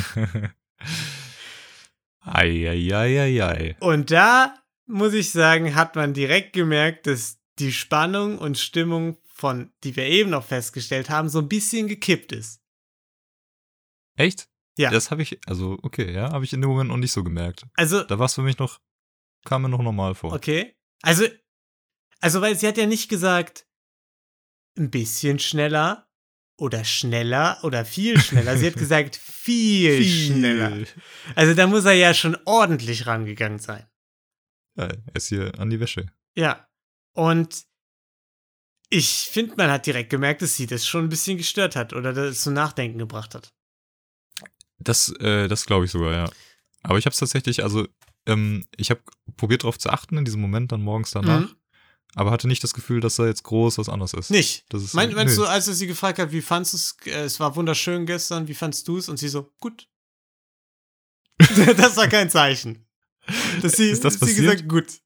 Ei. Und da, muss ich sagen, hat man direkt gemerkt, dass die Spannung und Stimmung die wir eben noch festgestellt haben, so ein bisschen gekippt ist. Echt? Ja. Das habe ich, habe ich in dem Moment noch nicht so gemerkt. Also. Da war es für mich kam mir noch normal vor. Okay. Also, weil sie hat ja nicht gesagt, ein bisschen schneller oder viel schneller. Sie hat gesagt, viel schneller. Also da muss er ja schon ordentlich rangegangen sein. Ja, er ist hier an die Wäsche. Ja. Und ich finde, man hat direkt gemerkt, dass sie das schon ein bisschen gestört hat oder das zum Nachdenken gebracht hat. Das glaube ich sogar, ja. Aber ich habe es tatsächlich, ich habe probiert darauf zu achten in diesem Moment dann morgens danach, aber hatte nicht das Gefühl, dass da jetzt groß was anderes ist. Nicht? Das ist meinst du, als er sie gefragt hat, wie fandst du es war wunderschön gestern, wie fandst du es? Und sie so, gut. Das war kein Zeichen. Ist das passiert? Sie gesagt, gut.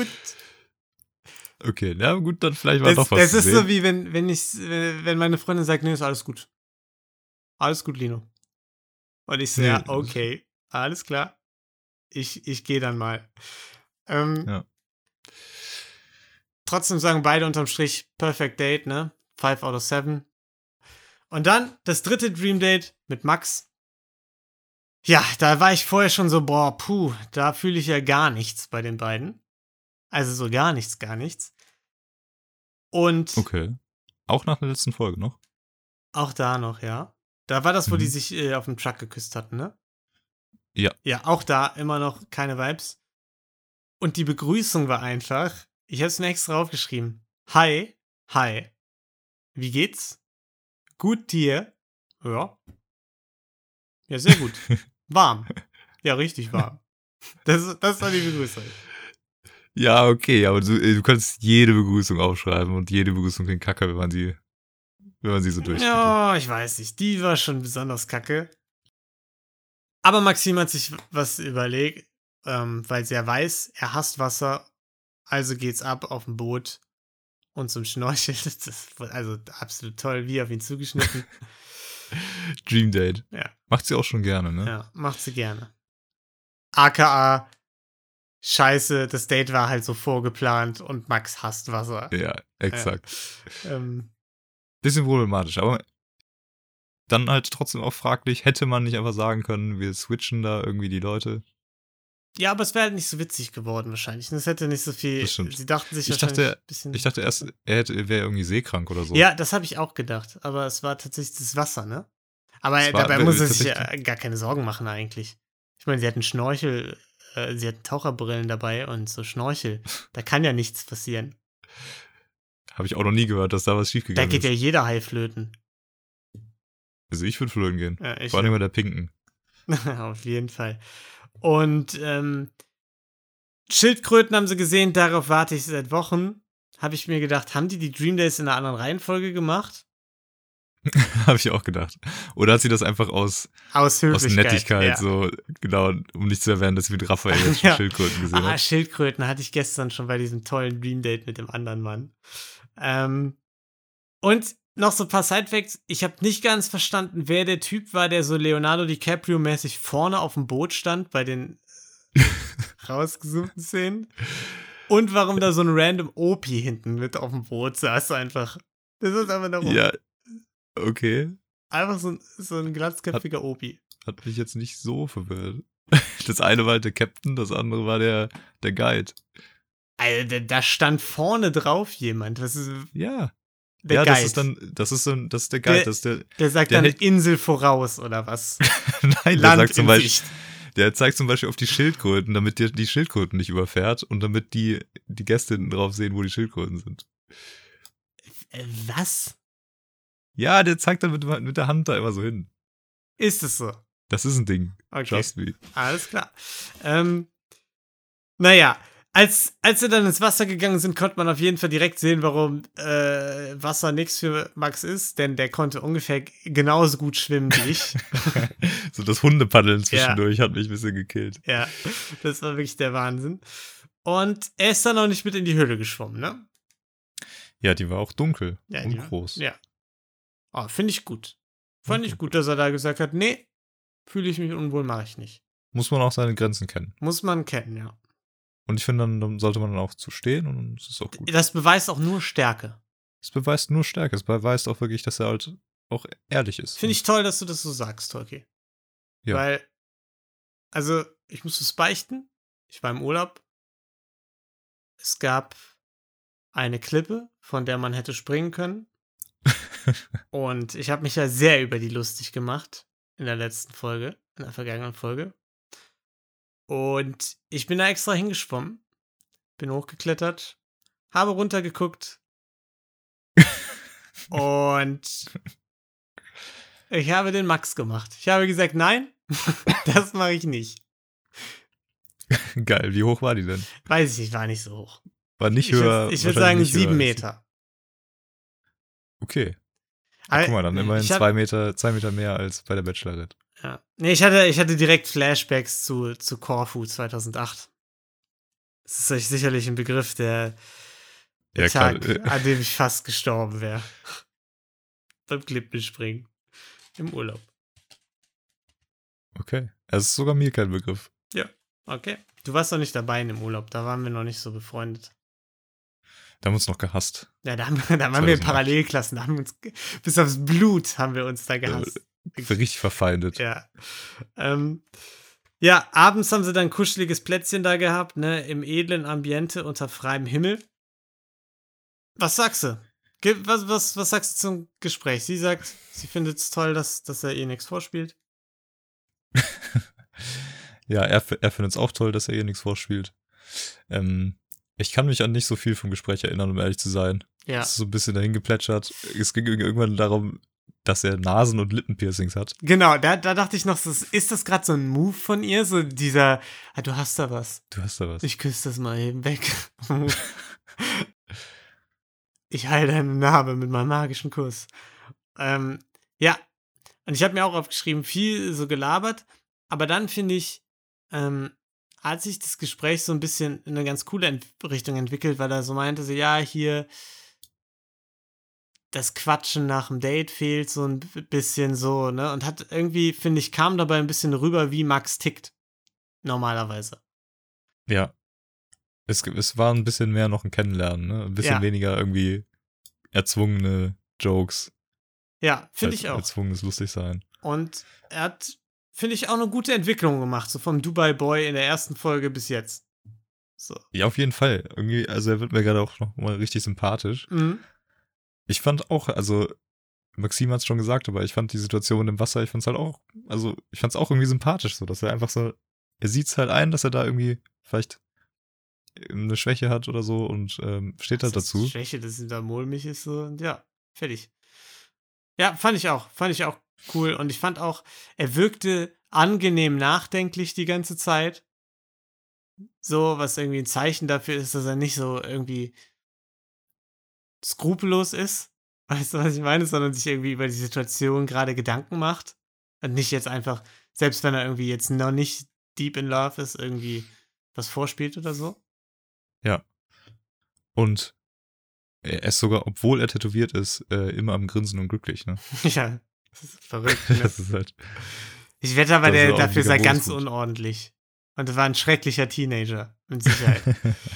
Okay, na gut, dann vielleicht war doch was Das ist zu sehen. so wie wenn meine Freundin sagt, nee, ist alles gut. Alles gut, Lino. Und ich so, ja, okay, alles klar. Ich gehe dann mal. Ja. Trotzdem sagen beide unterm Strich Perfect Date, ne? 5 out of 7. Und dann das dritte Dream Date mit Max. Ja, da war ich vorher schon so, da fühle ich ja gar nichts bei den beiden. Also so gar nichts. Und Okay. Auch nach der letzten Folge noch? Auch da noch, ja. Da war das, wo die sich auf dem Truck geküsst hatten, ne? Ja. Ja, auch da immer noch keine Vibes. Und die Begrüßung war einfach, ich hab's mir extra aufgeschrieben. Hi. Wie geht's? Gut dir? Ja. Ja, sehr gut. Warm. Ja, richtig warm. Das war die Begrüßung. Ja, okay, aber du kannst jede Begrüßung aufschreiben und jede Begrüßung klingt kacke, wenn man sie so durchspielt. Ja, ich weiß nicht. Die war schon besonders kacke. Aber Maxim hat sich was überlegt, weil sie ja weiß, er hasst Wasser, also geht's ab auf dem Boot und zum Schnorcheln. Das ist also absolut toll, wie auf ihn zugeschnitten. Dream Date. Ja. Macht sie auch schon gerne, ne? Ja, macht sie gerne. AKA, scheiße, das Date war halt so vorgeplant und Max hasst Wasser. Ja, exakt. Ja. Bisschen problematisch, aber dann halt trotzdem auch fraglich, hätte man nicht einfach sagen können, wir switchen da irgendwie die Leute? Ja, aber es wäre halt nicht so witzig geworden wahrscheinlich. Das hätte nicht so viel. Das stimmt. Sie dachten sich Ich dachte ein bisschen. Ich dachte erst, er wäre irgendwie seekrank oder so. Ja, das habe ich auch gedacht. Aber es war tatsächlich das Wasser, ne? Aber dabei muss er sich ja gar keine Sorgen machen eigentlich. Ich meine, sie hatten Schnorchel, sie hatten Taucherbrillen dabei und so Schnorchel. Da kann ja nichts passieren. Habe ich auch noch nie gehört, dass da was schiefgegangen ist. Da ist. geht ja jeder Hai flöten. Also ich würde flöten gehen. Ja, vor allem bei der Pinken. Auf jeden Fall. Und Schildkröten haben sie gesehen, darauf warte ich seit Wochen. Habe ich mir gedacht, haben die Dream Days in einer anderen Reihenfolge gemacht? Habe ich auch gedacht. Oder hat sie das einfach aus Höflichkeit. Nettigkeit, ja. so, genau, um nicht zu erwähnen, dass sie mit Raphael jetzt schon Ja. Schildkröten gesehen hat. Schildkröten hatte ich gestern schon bei diesem tollen Dream Date mit dem anderen Mann. Und noch so ein paar Sidefacts. Ich habe nicht ganz verstanden, wer der Typ war, der so Leonardo DiCaprio-mäßig vorne auf dem Boot stand bei den rausgesuchten Szenen. Und warum da so ein random Opi hinten mit auf dem Boot saß einfach. Das ist einfach darum. Ja, okay. Einfach so ein glatzköpfiger Opi. Hat mich jetzt nicht so verwirrt. Das eine war halt der Captain, das andere war der Guide. Alter, da stand vorne drauf jemand. Das ist Ja. der ja, Guide. das ist der Guide. Der sagt der dann hält- Insel voraus oder was? Nein, Land sagt zum in Beispiel, Sicht. der zeigt zum Beispiel auf die Schildkröten, damit der die Schildkröten nicht überfährt und damit die Gäste hinten drauf sehen, wo die Schildkröten sind. Was? Ja, der zeigt dann mit der Hand da immer so hin. Ist es so? Das ist ein Ding. Okay. Trust me. Alles klar. Naja, als sie dann ins Wasser gegangen sind, konnte man auf jeden Fall direkt sehen, warum Wasser nichts für Max ist, denn der konnte ungefähr genauso gut schwimmen wie ich. So das Hundepaddeln zwischendurch hat mich ein bisschen gekillt. Ja, das war wirklich der Wahnsinn. Und er ist dann auch nicht mit in die Höhle geschwommen, ne? Ja, die war auch dunkel Ja, und groß. Ja. Oh, finde ich gut. Fand ich gut, dass er da gesagt hat, nee, fühle ich mich unwohl, mache ich nicht. Muss man auch seine Grenzen kennen. Muss man kennen, ja. Und ich finde, dann sollte man dann auch zu stehen und dann ist es auch gut. Das beweist auch nur Stärke. Es beweist nur Stärke. Es beweist auch wirklich, dass er halt auch ehrlich ist. Finde ich toll, dass du das so sagst, Tolki. Ja. Weil, also, ich muss es beichten. Ich war im Urlaub. Es gab eine Klippe, von der man hätte springen können. Und ich habe mich ja sehr über die lustig gemacht in der letzten Folge, in der vergangenen Folge. Und ich bin da extra hingeschwommen, bin hochgeklettert, habe runtergeguckt und ich habe den Max gemacht. Ich habe gesagt, nein, das mache ich nicht. Geil, wie hoch war die denn? Weiß ich nicht, war nicht so hoch. War nicht Ich höher. würde sagen wahrscheinlich nicht 7 höher. Meter. Okay. Aber Guck mal, dann immerhin ich hab- 2 Meter mehr als bei der Bachelorette. Ja. Nee, ich hatte direkt Flashbacks zu Corfu 2008. Das ist euch sicherlich ein Begriff, der Ja, klar. Tag, an dem ich fast gestorben wäre. Beim Klippenspringen. Im Urlaub. Okay. Es ist sogar mir kein Begriff. Okay. Du warst doch nicht dabei in dem Urlaub, da waren wir noch nicht so befreundet. Da haben wir uns noch gehasst. Ja, da waren wir in 2008. Parallelklassen, da haben wir uns, bis aufs Blut haben wir uns da gehasst. Richtig verfeindet. Ja. Ja, abends haben sie dann ein kuscheliges Plätzchen da gehabt, ne, im edlen Ambiente unter freiem Himmel. Was sagst du? Was sagst du zum Gespräch? Sie sagt, sie findet es toll, dass er ihr nichts vorspielt. Ja, er findet es auch toll, dass er ihr nichts vorspielt. Ich kann mich an nicht so viel vom Gespräch erinnern, um ehrlich zu sein. Ja. Es ist so ein bisschen dahin geplätschert. Es ging irgendwann darum, dass er Nasen- und Lippenpiercings hat. Genau, da dachte ich noch, ist das gerade so ein Move von ihr? So dieser, du hast da was. Du hast da was. Ich küsse das mal eben weg. Ich heile deine Narbe mit meinem magischen Kuss. Ja, und ich habe mir auch aufgeschrieben, viel so gelabert, aber dann finde ich, hat sich das Gespräch so ein bisschen in eine ganz coole Richtung entwickelt, weil er so meinte, so, ja, hier das Quatschen nach dem Date fehlt so ein bisschen so, ne? Und hat irgendwie, finde ich, kam dabei ein bisschen rüber, wie Max tickt. Normalerweise. Ja. Es war ein bisschen mehr noch ein Kennenlernen, ne? Ein bisschen Ja. weniger irgendwie erzwungene Jokes. Ja, finde ich auch. Erzwungenes Lustigsein. Und er hat, finde ich, auch eine gute Entwicklung gemacht, so vom Dubai Boy in der ersten Folge bis jetzt. So. Ja, auf jeden Fall. Irgendwie, also er wird mir gerade auch noch mal richtig sympathisch. Mhm. Ich fand auch, also Maxim hat es schon gesagt, aber ich fand die Situation im Wasser, ich fand es halt auch, also ich fand es auch irgendwie sympathisch, so, dass er einfach so, er sieht es halt ein, dass er da irgendwie vielleicht eine Schwäche hat oder so und steht halt Das dazu. ist Schwäche, dass ihm da mulmig ist, so, und ja, fertig. Ja, fand ich auch cool. Und ich fand auch, er wirkte angenehm nachdenklich die ganze Zeit. So, was irgendwie ein Zeichen dafür ist, dass er nicht so irgendwie skrupellos ist. Weißt du, was ich meine? Sondern sich irgendwie über die Situation gerade Gedanken macht. Und nicht jetzt einfach, selbst wenn er irgendwie jetzt noch nicht deep in love ist, irgendwie was vorspielt oder so. Ja. Und er ist sogar, obwohl er tätowiert ist, immer am Grinsen und glücklich, ne? Ja, das ist verrückt. Ne? Das ist halt. Ich wette aber, Das ist auch dafür sei mega ganz gut. unordentlich. Und er war ein schrecklicher Teenager, mit Sicherheit.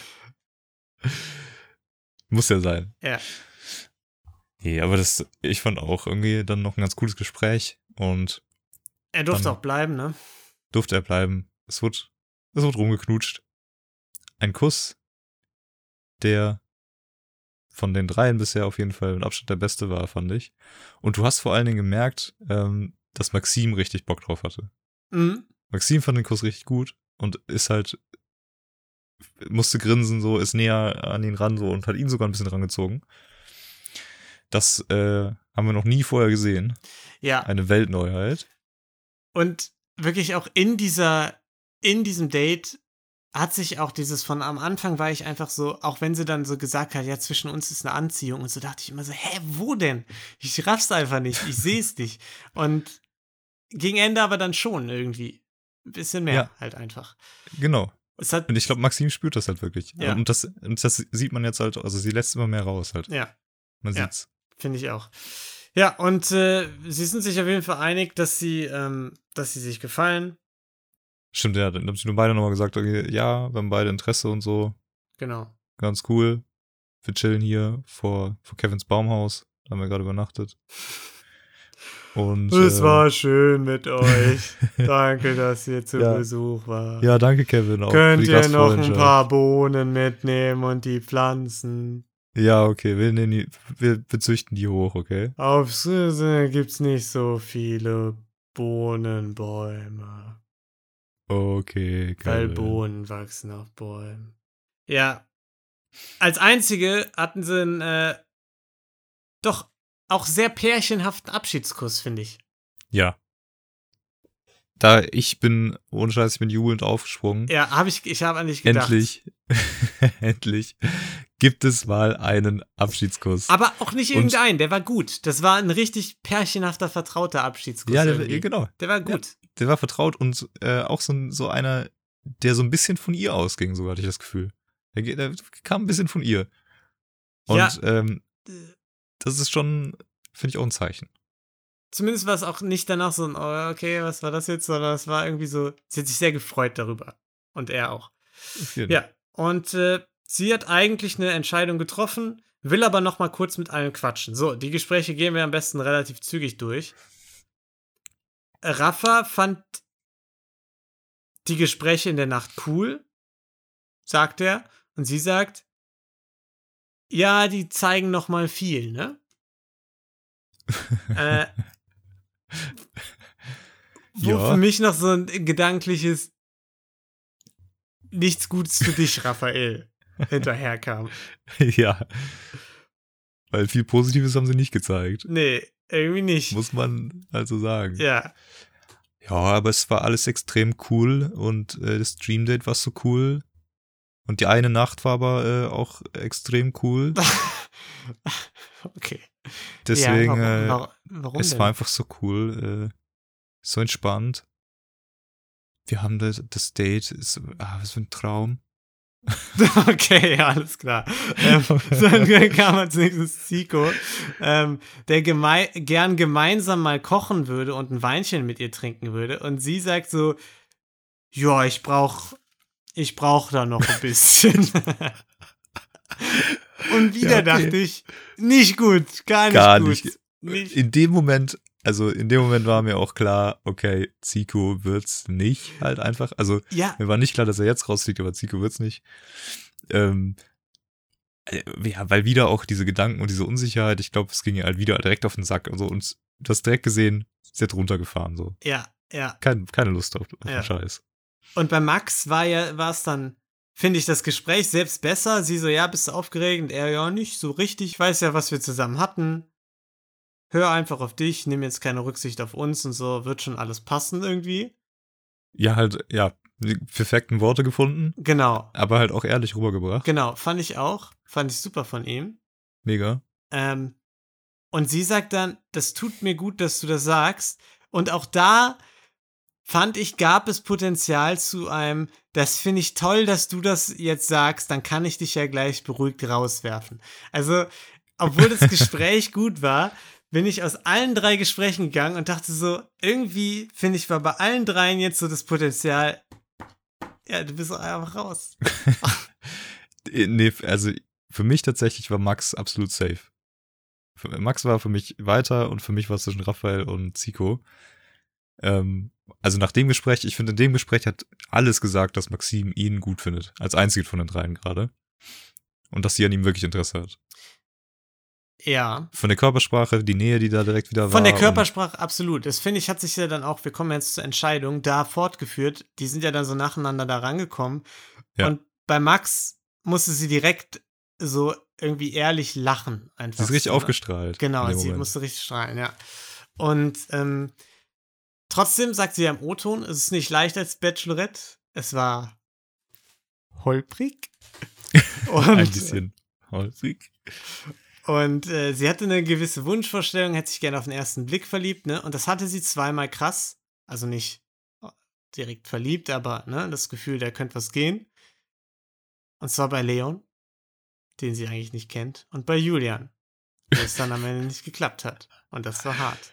Muss ja sein. Ja. Nee, aber ich fand auch irgendwie dann noch ein ganz cooles Gespräch und Er durfte Dann- auch bleiben, ne? durfte er bleiben. Es wurde rumgeknutscht. Ein Kuss, der von den dreien bisher auf jeden Fall mit Abstand der beste war, fand ich. Und du hast vor allen Dingen gemerkt, dass Maxim richtig Bock drauf hatte. Mhm. Maxim fand den Kuss richtig gut und musste grinsen, so, ist näher an ihn ran so und hat ihn sogar ein bisschen rangezogen. Das haben wir noch nie vorher gesehen. Ja. Eine Weltneuheit. Und wirklich auch in diesem Date hat sich auch dieses von am Anfang war ich einfach so, auch wenn sie dann so gesagt hat, ja, zwischen uns ist eine Anziehung und so dachte ich immer so, hä, wo denn? Ich raff's einfach nicht, ich seh's nicht. Und gegen Ende aber dann schon irgendwie. Ein bisschen mehr Ja. halt einfach. Genau. Es hat, Und ich glaube, Maxim spürt das halt wirklich. Ja. Und das sieht man jetzt halt, also sie lässt immer mehr raus halt. ja, Man Ja. sieht's. finde ich auch. Ja, und sie sind sich auf jeden Fall einig, dass sie sich gefallen. Stimmt, ja, dann haben sie nur beide nochmal gesagt, okay, ja, wir haben beide Interesse und so. Genau. Ganz cool. Wir chillen hier vor Kevins Baumhaus. Da haben wir gerade übernachtet. Und Es war schön mit euch. Danke, dass ihr zu Ja. Besuch wart. ja, danke Kevin auch für Könnt die ihr noch ein Gastfreundschaft. paar Bohnen mitnehmen und die pflanzen? Ja, okay, wir züchten die hoch, okay? Auf Süße gibt's nicht so viele Bohnenbäume. Okay, Weil Kevin. Bohnen wachsen auf Bäumen. Ja. Als einzige hatten sie einen doch auch sehr pärchenhaften Abschiedskuss, finde ich. Ja. Ich bin jubelnd aufgesprungen. Ja, ich habe an dich gedacht. Endlich gibt es mal einen Abschiedskuss. Aber auch nicht Und- irgendein, der war gut. Das war ein richtig pärchenhafter, vertrauter Abschiedskuss. Ja, irgendwie. genau. Der war gut. Der war vertraut und auch so einer, der so ein bisschen von ihr ausging, so hatte ich das Gefühl. Der kam ein bisschen von ihr. Und Ja. das ist schon, finde ich, auch ein Zeichen. Zumindest war es auch nicht danach so ein, oh, okay, was war das jetzt, sondern es war irgendwie so, sie hat sich sehr gefreut darüber. Und er auch. Auf jeden. Ja, und sie hat eigentlich eine Entscheidung getroffen, will aber noch mal kurz mit allen quatschen. So, die Gespräche gehen wir am besten relativ zügig durch. Rafa fand die Gespräche in der Nacht cool, sagt er. Und sie sagt, ja, die zeigen noch mal viel, ne? Wo Ja. für mich noch so ein gedankliches nichts Gutes für dich, Raphael, hinterherkam. Ja. Weil viel Positives haben sie nicht gezeigt. Nee, irgendwie nicht. Muss man also sagen. Ja. Ja, aber es war alles extrem cool und das Dream Date war so cool. Und die eine Nacht war aber auch extrem cool. Okay. Deswegen, ja, warum es denn? war einfach so cool, so entspannt. Wir haben das Date, was für ein Traum. Okay, ja, alles klar. Dann kam als nächstes Zico, der gern gemeinsam mal kochen würde und ein Weinchen mit ihr trinken würde. Und sie sagt so, ja, ich brauch da noch ein bisschen. Und wieder Ja, okay. dachte ich, nicht gut, gar nicht gut. Nicht. In dem Moment war mir auch klar, okay, Zico wird's nicht halt einfach. Also Ja, mir war nicht klar, dass er jetzt rausfliegt, aber Zico wird's nicht. Ja, weil wieder auch diese Gedanken und diese Unsicherheit, ich glaube, es ging ihr halt wieder direkt auf den Sack und so. Und du hast direkt gesehen, sie hat runtergefahren, so. ja. Keine Lust auf Ja. den Scheiß. Und bei Max war es dann, finde ich, das Gespräch selbst besser. Sie so, ja, bist du aufgeregt? Und er, ja, nicht so richtig. Weiß ja, was wir zusammen hatten. Hör einfach auf dich, nimm jetzt keine Rücksicht auf uns und so, wird schon alles passen irgendwie. Ja, halt, ja, die perfekten Worte gefunden, Genau, aber halt auch ehrlich rübergebracht. genau, fand ich auch. Fand ich super von ihm. Mega. Und sie sagt dann, das tut mir gut, dass du das sagst. Und auch da fand ich, gab es Potenzial zu einem, das finde ich toll, dass du das jetzt sagst, dann kann ich dich ja gleich beruhigt rauswerfen. Also, obwohl das Gespräch gut war, bin ich aus allen 3 Gesprächen gegangen und dachte so, irgendwie finde ich, war bei allen 3 jetzt so das Potenzial, ja, du bist einfach raus. Nee, also für mich tatsächlich war Max absolut safe. Max war für mich weiter und für mich war es zwischen Raphael und Zico. Also nach dem Gespräch, ich finde, in dem Gespräch hat alles gesagt, dass Maxim ihn gut findet. Als einziger von den 3 gerade. Und dass sie an ihm wirklich Interesse hat. Ja. Von der Körpersprache, die Nähe, die da direkt wieder war. Von der Körpersprache, absolut. Das finde ich, hat sich ja dann auch, wir kommen jetzt zur Entscheidung, da fortgeführt. Die sind ja dann so nacheinander da rangekommen. Ja. Und bei Max musste sie direkt so irgendwie ehrlich lachen. Einfach. Sie ist richtig so, aufgestrahlt. Genau, sie Moment. musste richtig strahlen, ja. Und trotzdem sagt sie ja im O-Ton, es ist nicht leicht als Bachelorette. Es war holprig. Ein bisschen holprig. Und sie hatte eine gewisse Wunschvorstellung, hätte sich gerne auf den ersten Blick verliebt, ne? Und das hatte sie zweimal krass. Also nicht direkt verliebt, aber ne, das Gefühl, da könnte was gehen. Und zwar bei Leon, den sie eigentlich nicht kennt, und bei Julian, wo es dann am Ende nicht geklappt hat. Und das war hart.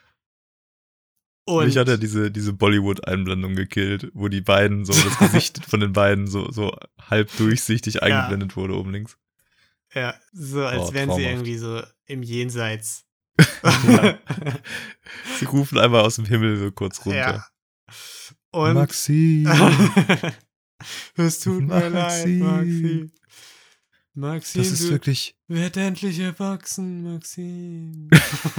Und mich hat er diese Bollywood-Einblendung gekillt, wo die beiden so, das Gesicht von den beiden so halb durchsichtig eingeblendet wurde oben links. Ja, so als wären sie irgendwie so im Jenseits. Ja. Sie rufen einmal aus dem Himmel so kurz runter. Ja. Und Maxi! Es tut mir leid, Maxi. Maxim, Das ist wirklich... Werd endlich erwachsen, Maxim.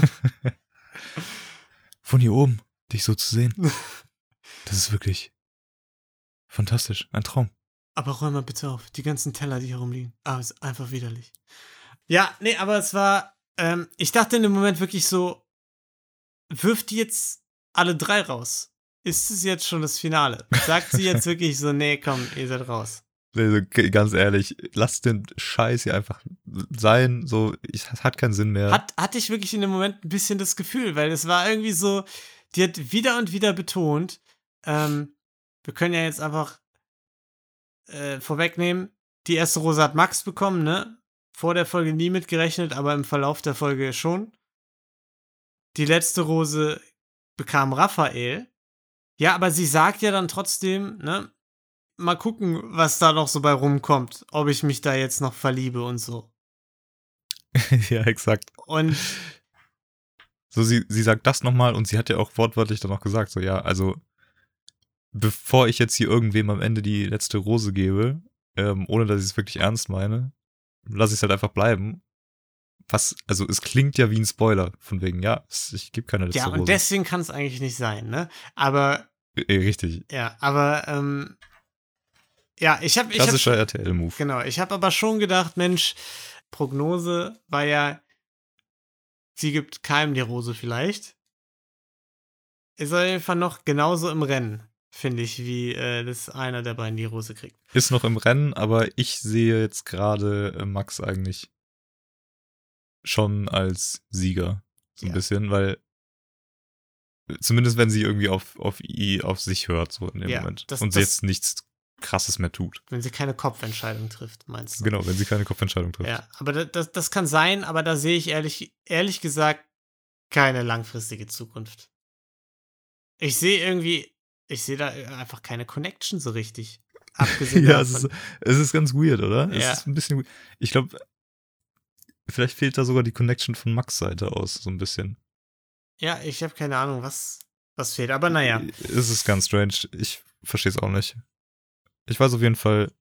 Von hier oben, dich so zu sehen. Das ist wirklich fantastisch. Ein Traum. Aber räum mal bitte auf. Die ganzen Teller, die hier rumliegen. Es ist einfach widerlich. Ja, nee, aber es war, ich dachte in dem Moment wirklich so, wirft die jetzt alle 3 raus? Ist es jetzt schon das Finale? Sagt sie jetzt wirklich so, nee, komm, ihr seid raus? Also, ganz ehrlich, lasst den Scheiß hier einfach sein. So, es hat keinen Sinn mehr. Hatte ich wirklich in dem Moment ein bisschen das Gefühl, weil es war irgendwie so, die hat wieder und wieder betont, wir können ja jetzt einfach vorwegnehmen, die erste Rose hat Max bekommen, ne? Vor der Folge nie mitgerechnet, aber im Verlauf der Folge schon. Die letzte Rose bekam Raphael. Ja, aber sie sagt ja dann trotzdem, ne? Mal gucken, was da noch so bei rumkommt. Ob ich mich da jetzt noch verliebe und so. Ja, exakt. Und so, sie sagt das nochmal und sie hat ja auch wortwörtlich dann noch gesagt, so, ja, also bevor ich jetzt hier irgendwem am Ende die letzte Rose gebe, ohne dass ich es wirklich ernst meine, lasse ich es halt einfach bleiben. Also es klingt ja wie ein Spoiler, von wegen, ja, ich gebe keine letzte Rose. Ja, und deswegen kann es eigentlich nicht sein, ne? Aber richtig. ja, aber ja, Klassischer RTL-Move. Genau, ich habe aber schon gedacht, Mensch, Prognose war ja, sie gibt keinem die Rose vielleicht. Ist auf jeden Fall noch genauso im Rennen, finde ich, wie das einer der beiden die Rose kriegt. Ist noch im Rennen, aber ich sehe jetzt gerade Max eigentlich schon als Sieger. So ein bisschen, weil zumindest wenn sie irgendwie auf sich hört, so in dem Moment. Und sie jetzt nichts Krasses mehr tut. Wenn sie keine Kopfentscheidung trifft, meinst du? Genau, wenn sie keine Kopfentscheidung trifft. Ja, aber das kann sein, aber da sehe ich ehrlich gesagt keine langfristige Zukunft. Ich sehe da einfach keine Connection so richtig. Abgesehen ja, davon. es ist ganz weird, oder? Ja. Es ist ein bisschen, ich glaube, vielleicht fehlt da sogar die Connection von Max' Seite aus, so ein bisschen. Ja, ich habe keine Ahnung, was fehlt, aber naja. Es ist ganz strange. Ich verstehe es auch nicht. Ich weiß auf jeden Fall,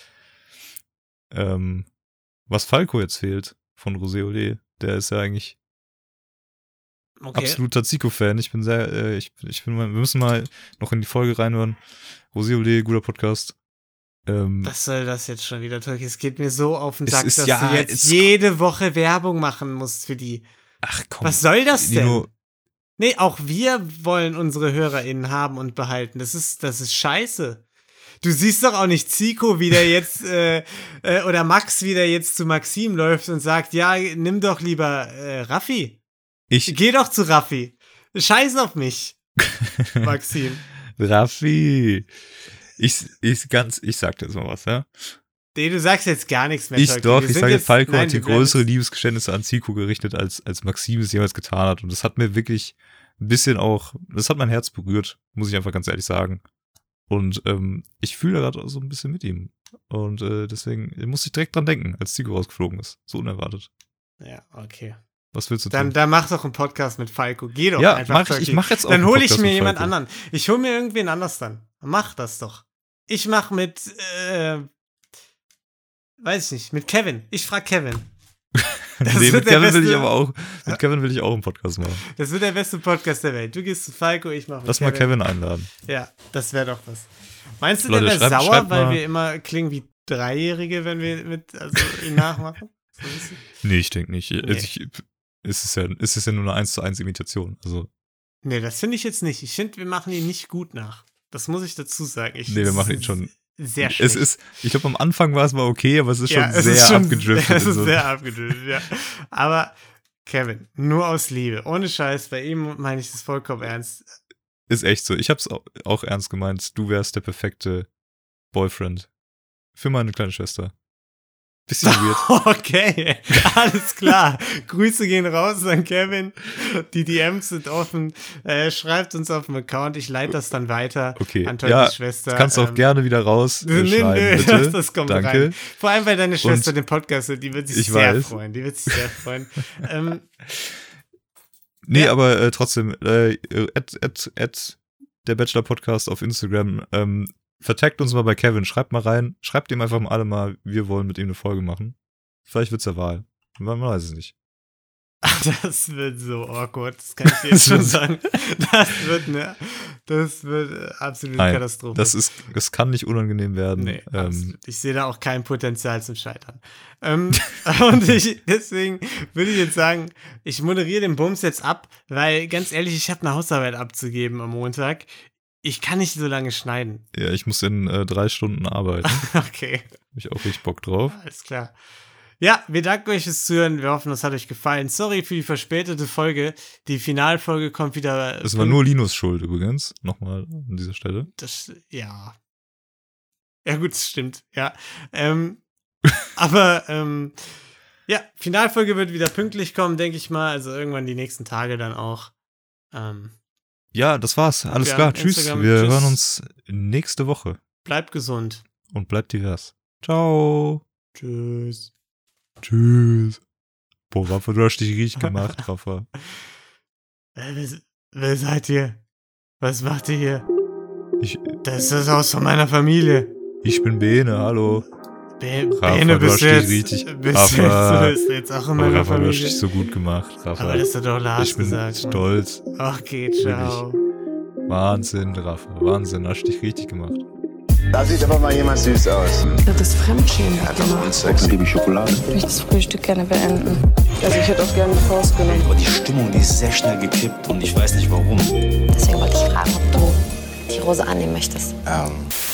was Falco jetzt fehlt von Rosé Olé. Der ist ja eigentlich absoluter Zico-Fan. Ich bin wir müssen mal noch in die Folge reinhören. Rosé Olé, guter Podcast. Was soll das jetzt schon wieder, Tolki? Es geht mir so auf den Sack, dass du jetzt es jede Woche Werbung machen musst für die. Ach komm. Was soll das denn? Nino, Nee, auch wir wollen unsere HörerInnen haben und behalten. Das ist scheiße. Du siehst doch auch nicht Zico, wie der jetzt, oder Max, wie der jetzt zu Maxim läuft und sagt, ja, nimm doch lieber Raffi. Geh doch zu Raffi. Scheiß auf mich, Maxim. Raffi. Ich sag dir jetzt mal was, ja? Nee, du sagst jetzt gar nichts mehr. Ich sage, Falco hat hier größere Liebesgeständnisse an Zico gerichtet, als Maxim es jemals getan hat. Und das hat mir wirklich ein bisschen auch, das hat mein Herz berührt, muss ich einfach ganz ehrlich sagen. Und ich fühle da gerade so ein bisschen mit ihm. Und deswegen musste ich direkt dran denken, als Zico rausgeflogen ist. So unerwartet. Ja, okay. Was willst du tun? Dann mach doch einen Podcast mit Falco. Geh doch ja, einfach. Ich mach jetzt auch dann einen hole ich Podcast mir mit jemand Falco. anderen. Ich hole mir irgendwen anders dann. Mach das doch. Ich mach mit, weiß ich nicht, mit Kevin. Ich frag Kevin. Mit Kevin will ich auch einen Podcast machen. Das wird der beste Podcast der Welt. Du gehst zu Falco, ich mache mit Lass mal Kevin einladen. Ja, das wäre doch was. Meinst du, Leute, der wäre sauer, schreibt weil mal. wir immer klingen wie Dreijährige, wenn wir ihn nachmachen? So ein bisschen? Nee, ich denke nicht. Nee. Es ist ja nur eine 1:1 Imitation. Also. Nee, das finde ich jetzt nicht. Ich finde, wir machen ihn nicht gut nach. Das muss ich dazu sagen. Nee, wir machen ihn schon sehr schlecht. Ich glaube, am Anfang war es mal okay, aber es ist schon es sehr ist schon, abgedriftet. Es ist sehr abgedriftet, ja. Aber Kevin, nur aus Liebe. Ohne Scheiß, bei ihm meine ich das vollkommen ernst. Ist echt so. Ich hab's auch ernst gemeint. Du wärst der perfekte Boyfriend. Für meine kleine Schwester. Bisschen weird. Okay, alles klar. Grüße gehen raus an Kevin. Die DMs sind offen. Schreibt uns auf dem Account. Ich leite das dann weiter Okay. an Tonnys Schwester. Kannst du auch gerne wieder raus Nee, bitte. das kommt Danke. rein. Vor allem, weil deine Schwester Und den Podcast hört. Die wird sich ich sehr weiß. freuen. Die wird sich sehr freuen. Nee, Ja. aber trotzdem, at der Bachelor-Podcast auf Instagram, vertaggt uns mal bei Kevin, schreibt mal rein, schreibt ihm einfach mal alle mal, wir wollen mit ihm eine Folge machen. Vielleicht wird's ja Wahl. Man weiß es nicht. Das wird so awkward. Das kann ich dir jetzt schon sagen. Das wird absolute Nein, Katastrophe. das kann nicht unangenehm werden. Nee, absolut. Ich sehe da auch kein Potenzial zum Scheitern. Und deswegen würde ich jetzt sagen, ich moderiere den Bums jetzt ab, weil ganz ehrlich, ich habe eine Hausarbeit abzugeben am Montag. Ich kann nicht so lange schneiden. Ja, ich muss in 3 Stunden arbeiten. Okay, Hab ich auch richtig Bock drauf. alles klar. Ja, wir danken euch fürs Zuhören. Wir hoffen, das hat euch gefallen. Sorry für die verspätete Folge. Die Finalfolge kommt wieder. Es war nur Linus Schuld übrigens. Nochmal an dieser Stelle. Ja. Ja, gut, das stimmt. Ja. Aber, ja, Finalfolge wird wieder pünktlich kommen, denke ich mal. Also irgendwann die nächsten Tage dann auch. Ja, das war's. Alles Ja, klar. Tschüss. Instagram, Wir tschüss. hören uns nächste Woche. Bleibt gesund. Und bleibt divers. Ciao. Tschüss. Tschüss. Boah, Rafa, du hast dich richtig gemacht, Rafa. Wer seid ihr? Was macht ihr hier? Ich Das ist das Haus von meiner Familie. bin Bene, hallo. Rafa, Bene, du bist hast du dich jetzt, richtig- bist Rafa. du jetzt auch in Oh, meiner Rafa, du hast Familie? dich so gut gemacht, Rafa. Aber das hat doch Lars Ich bin gesagt. Mann. stolz. Okay, ciao. Wahnsinn, Rafa. Wahnsinn, hast dich richtig gemacht. Da sieht aber mal jemand süß aus. Das ist Fremdschämen gemacht. Sex, liebe Schokolade. Ich möchte das Frühstück gerne beenden. Also ich hätte auch gerne die Faust genommen. Aber die Stimmung, die ist sehr schnell gekippt und ich weiß nicht warum. Deswegen wollte ich fragen, ob du die Rose annehmen möchtest.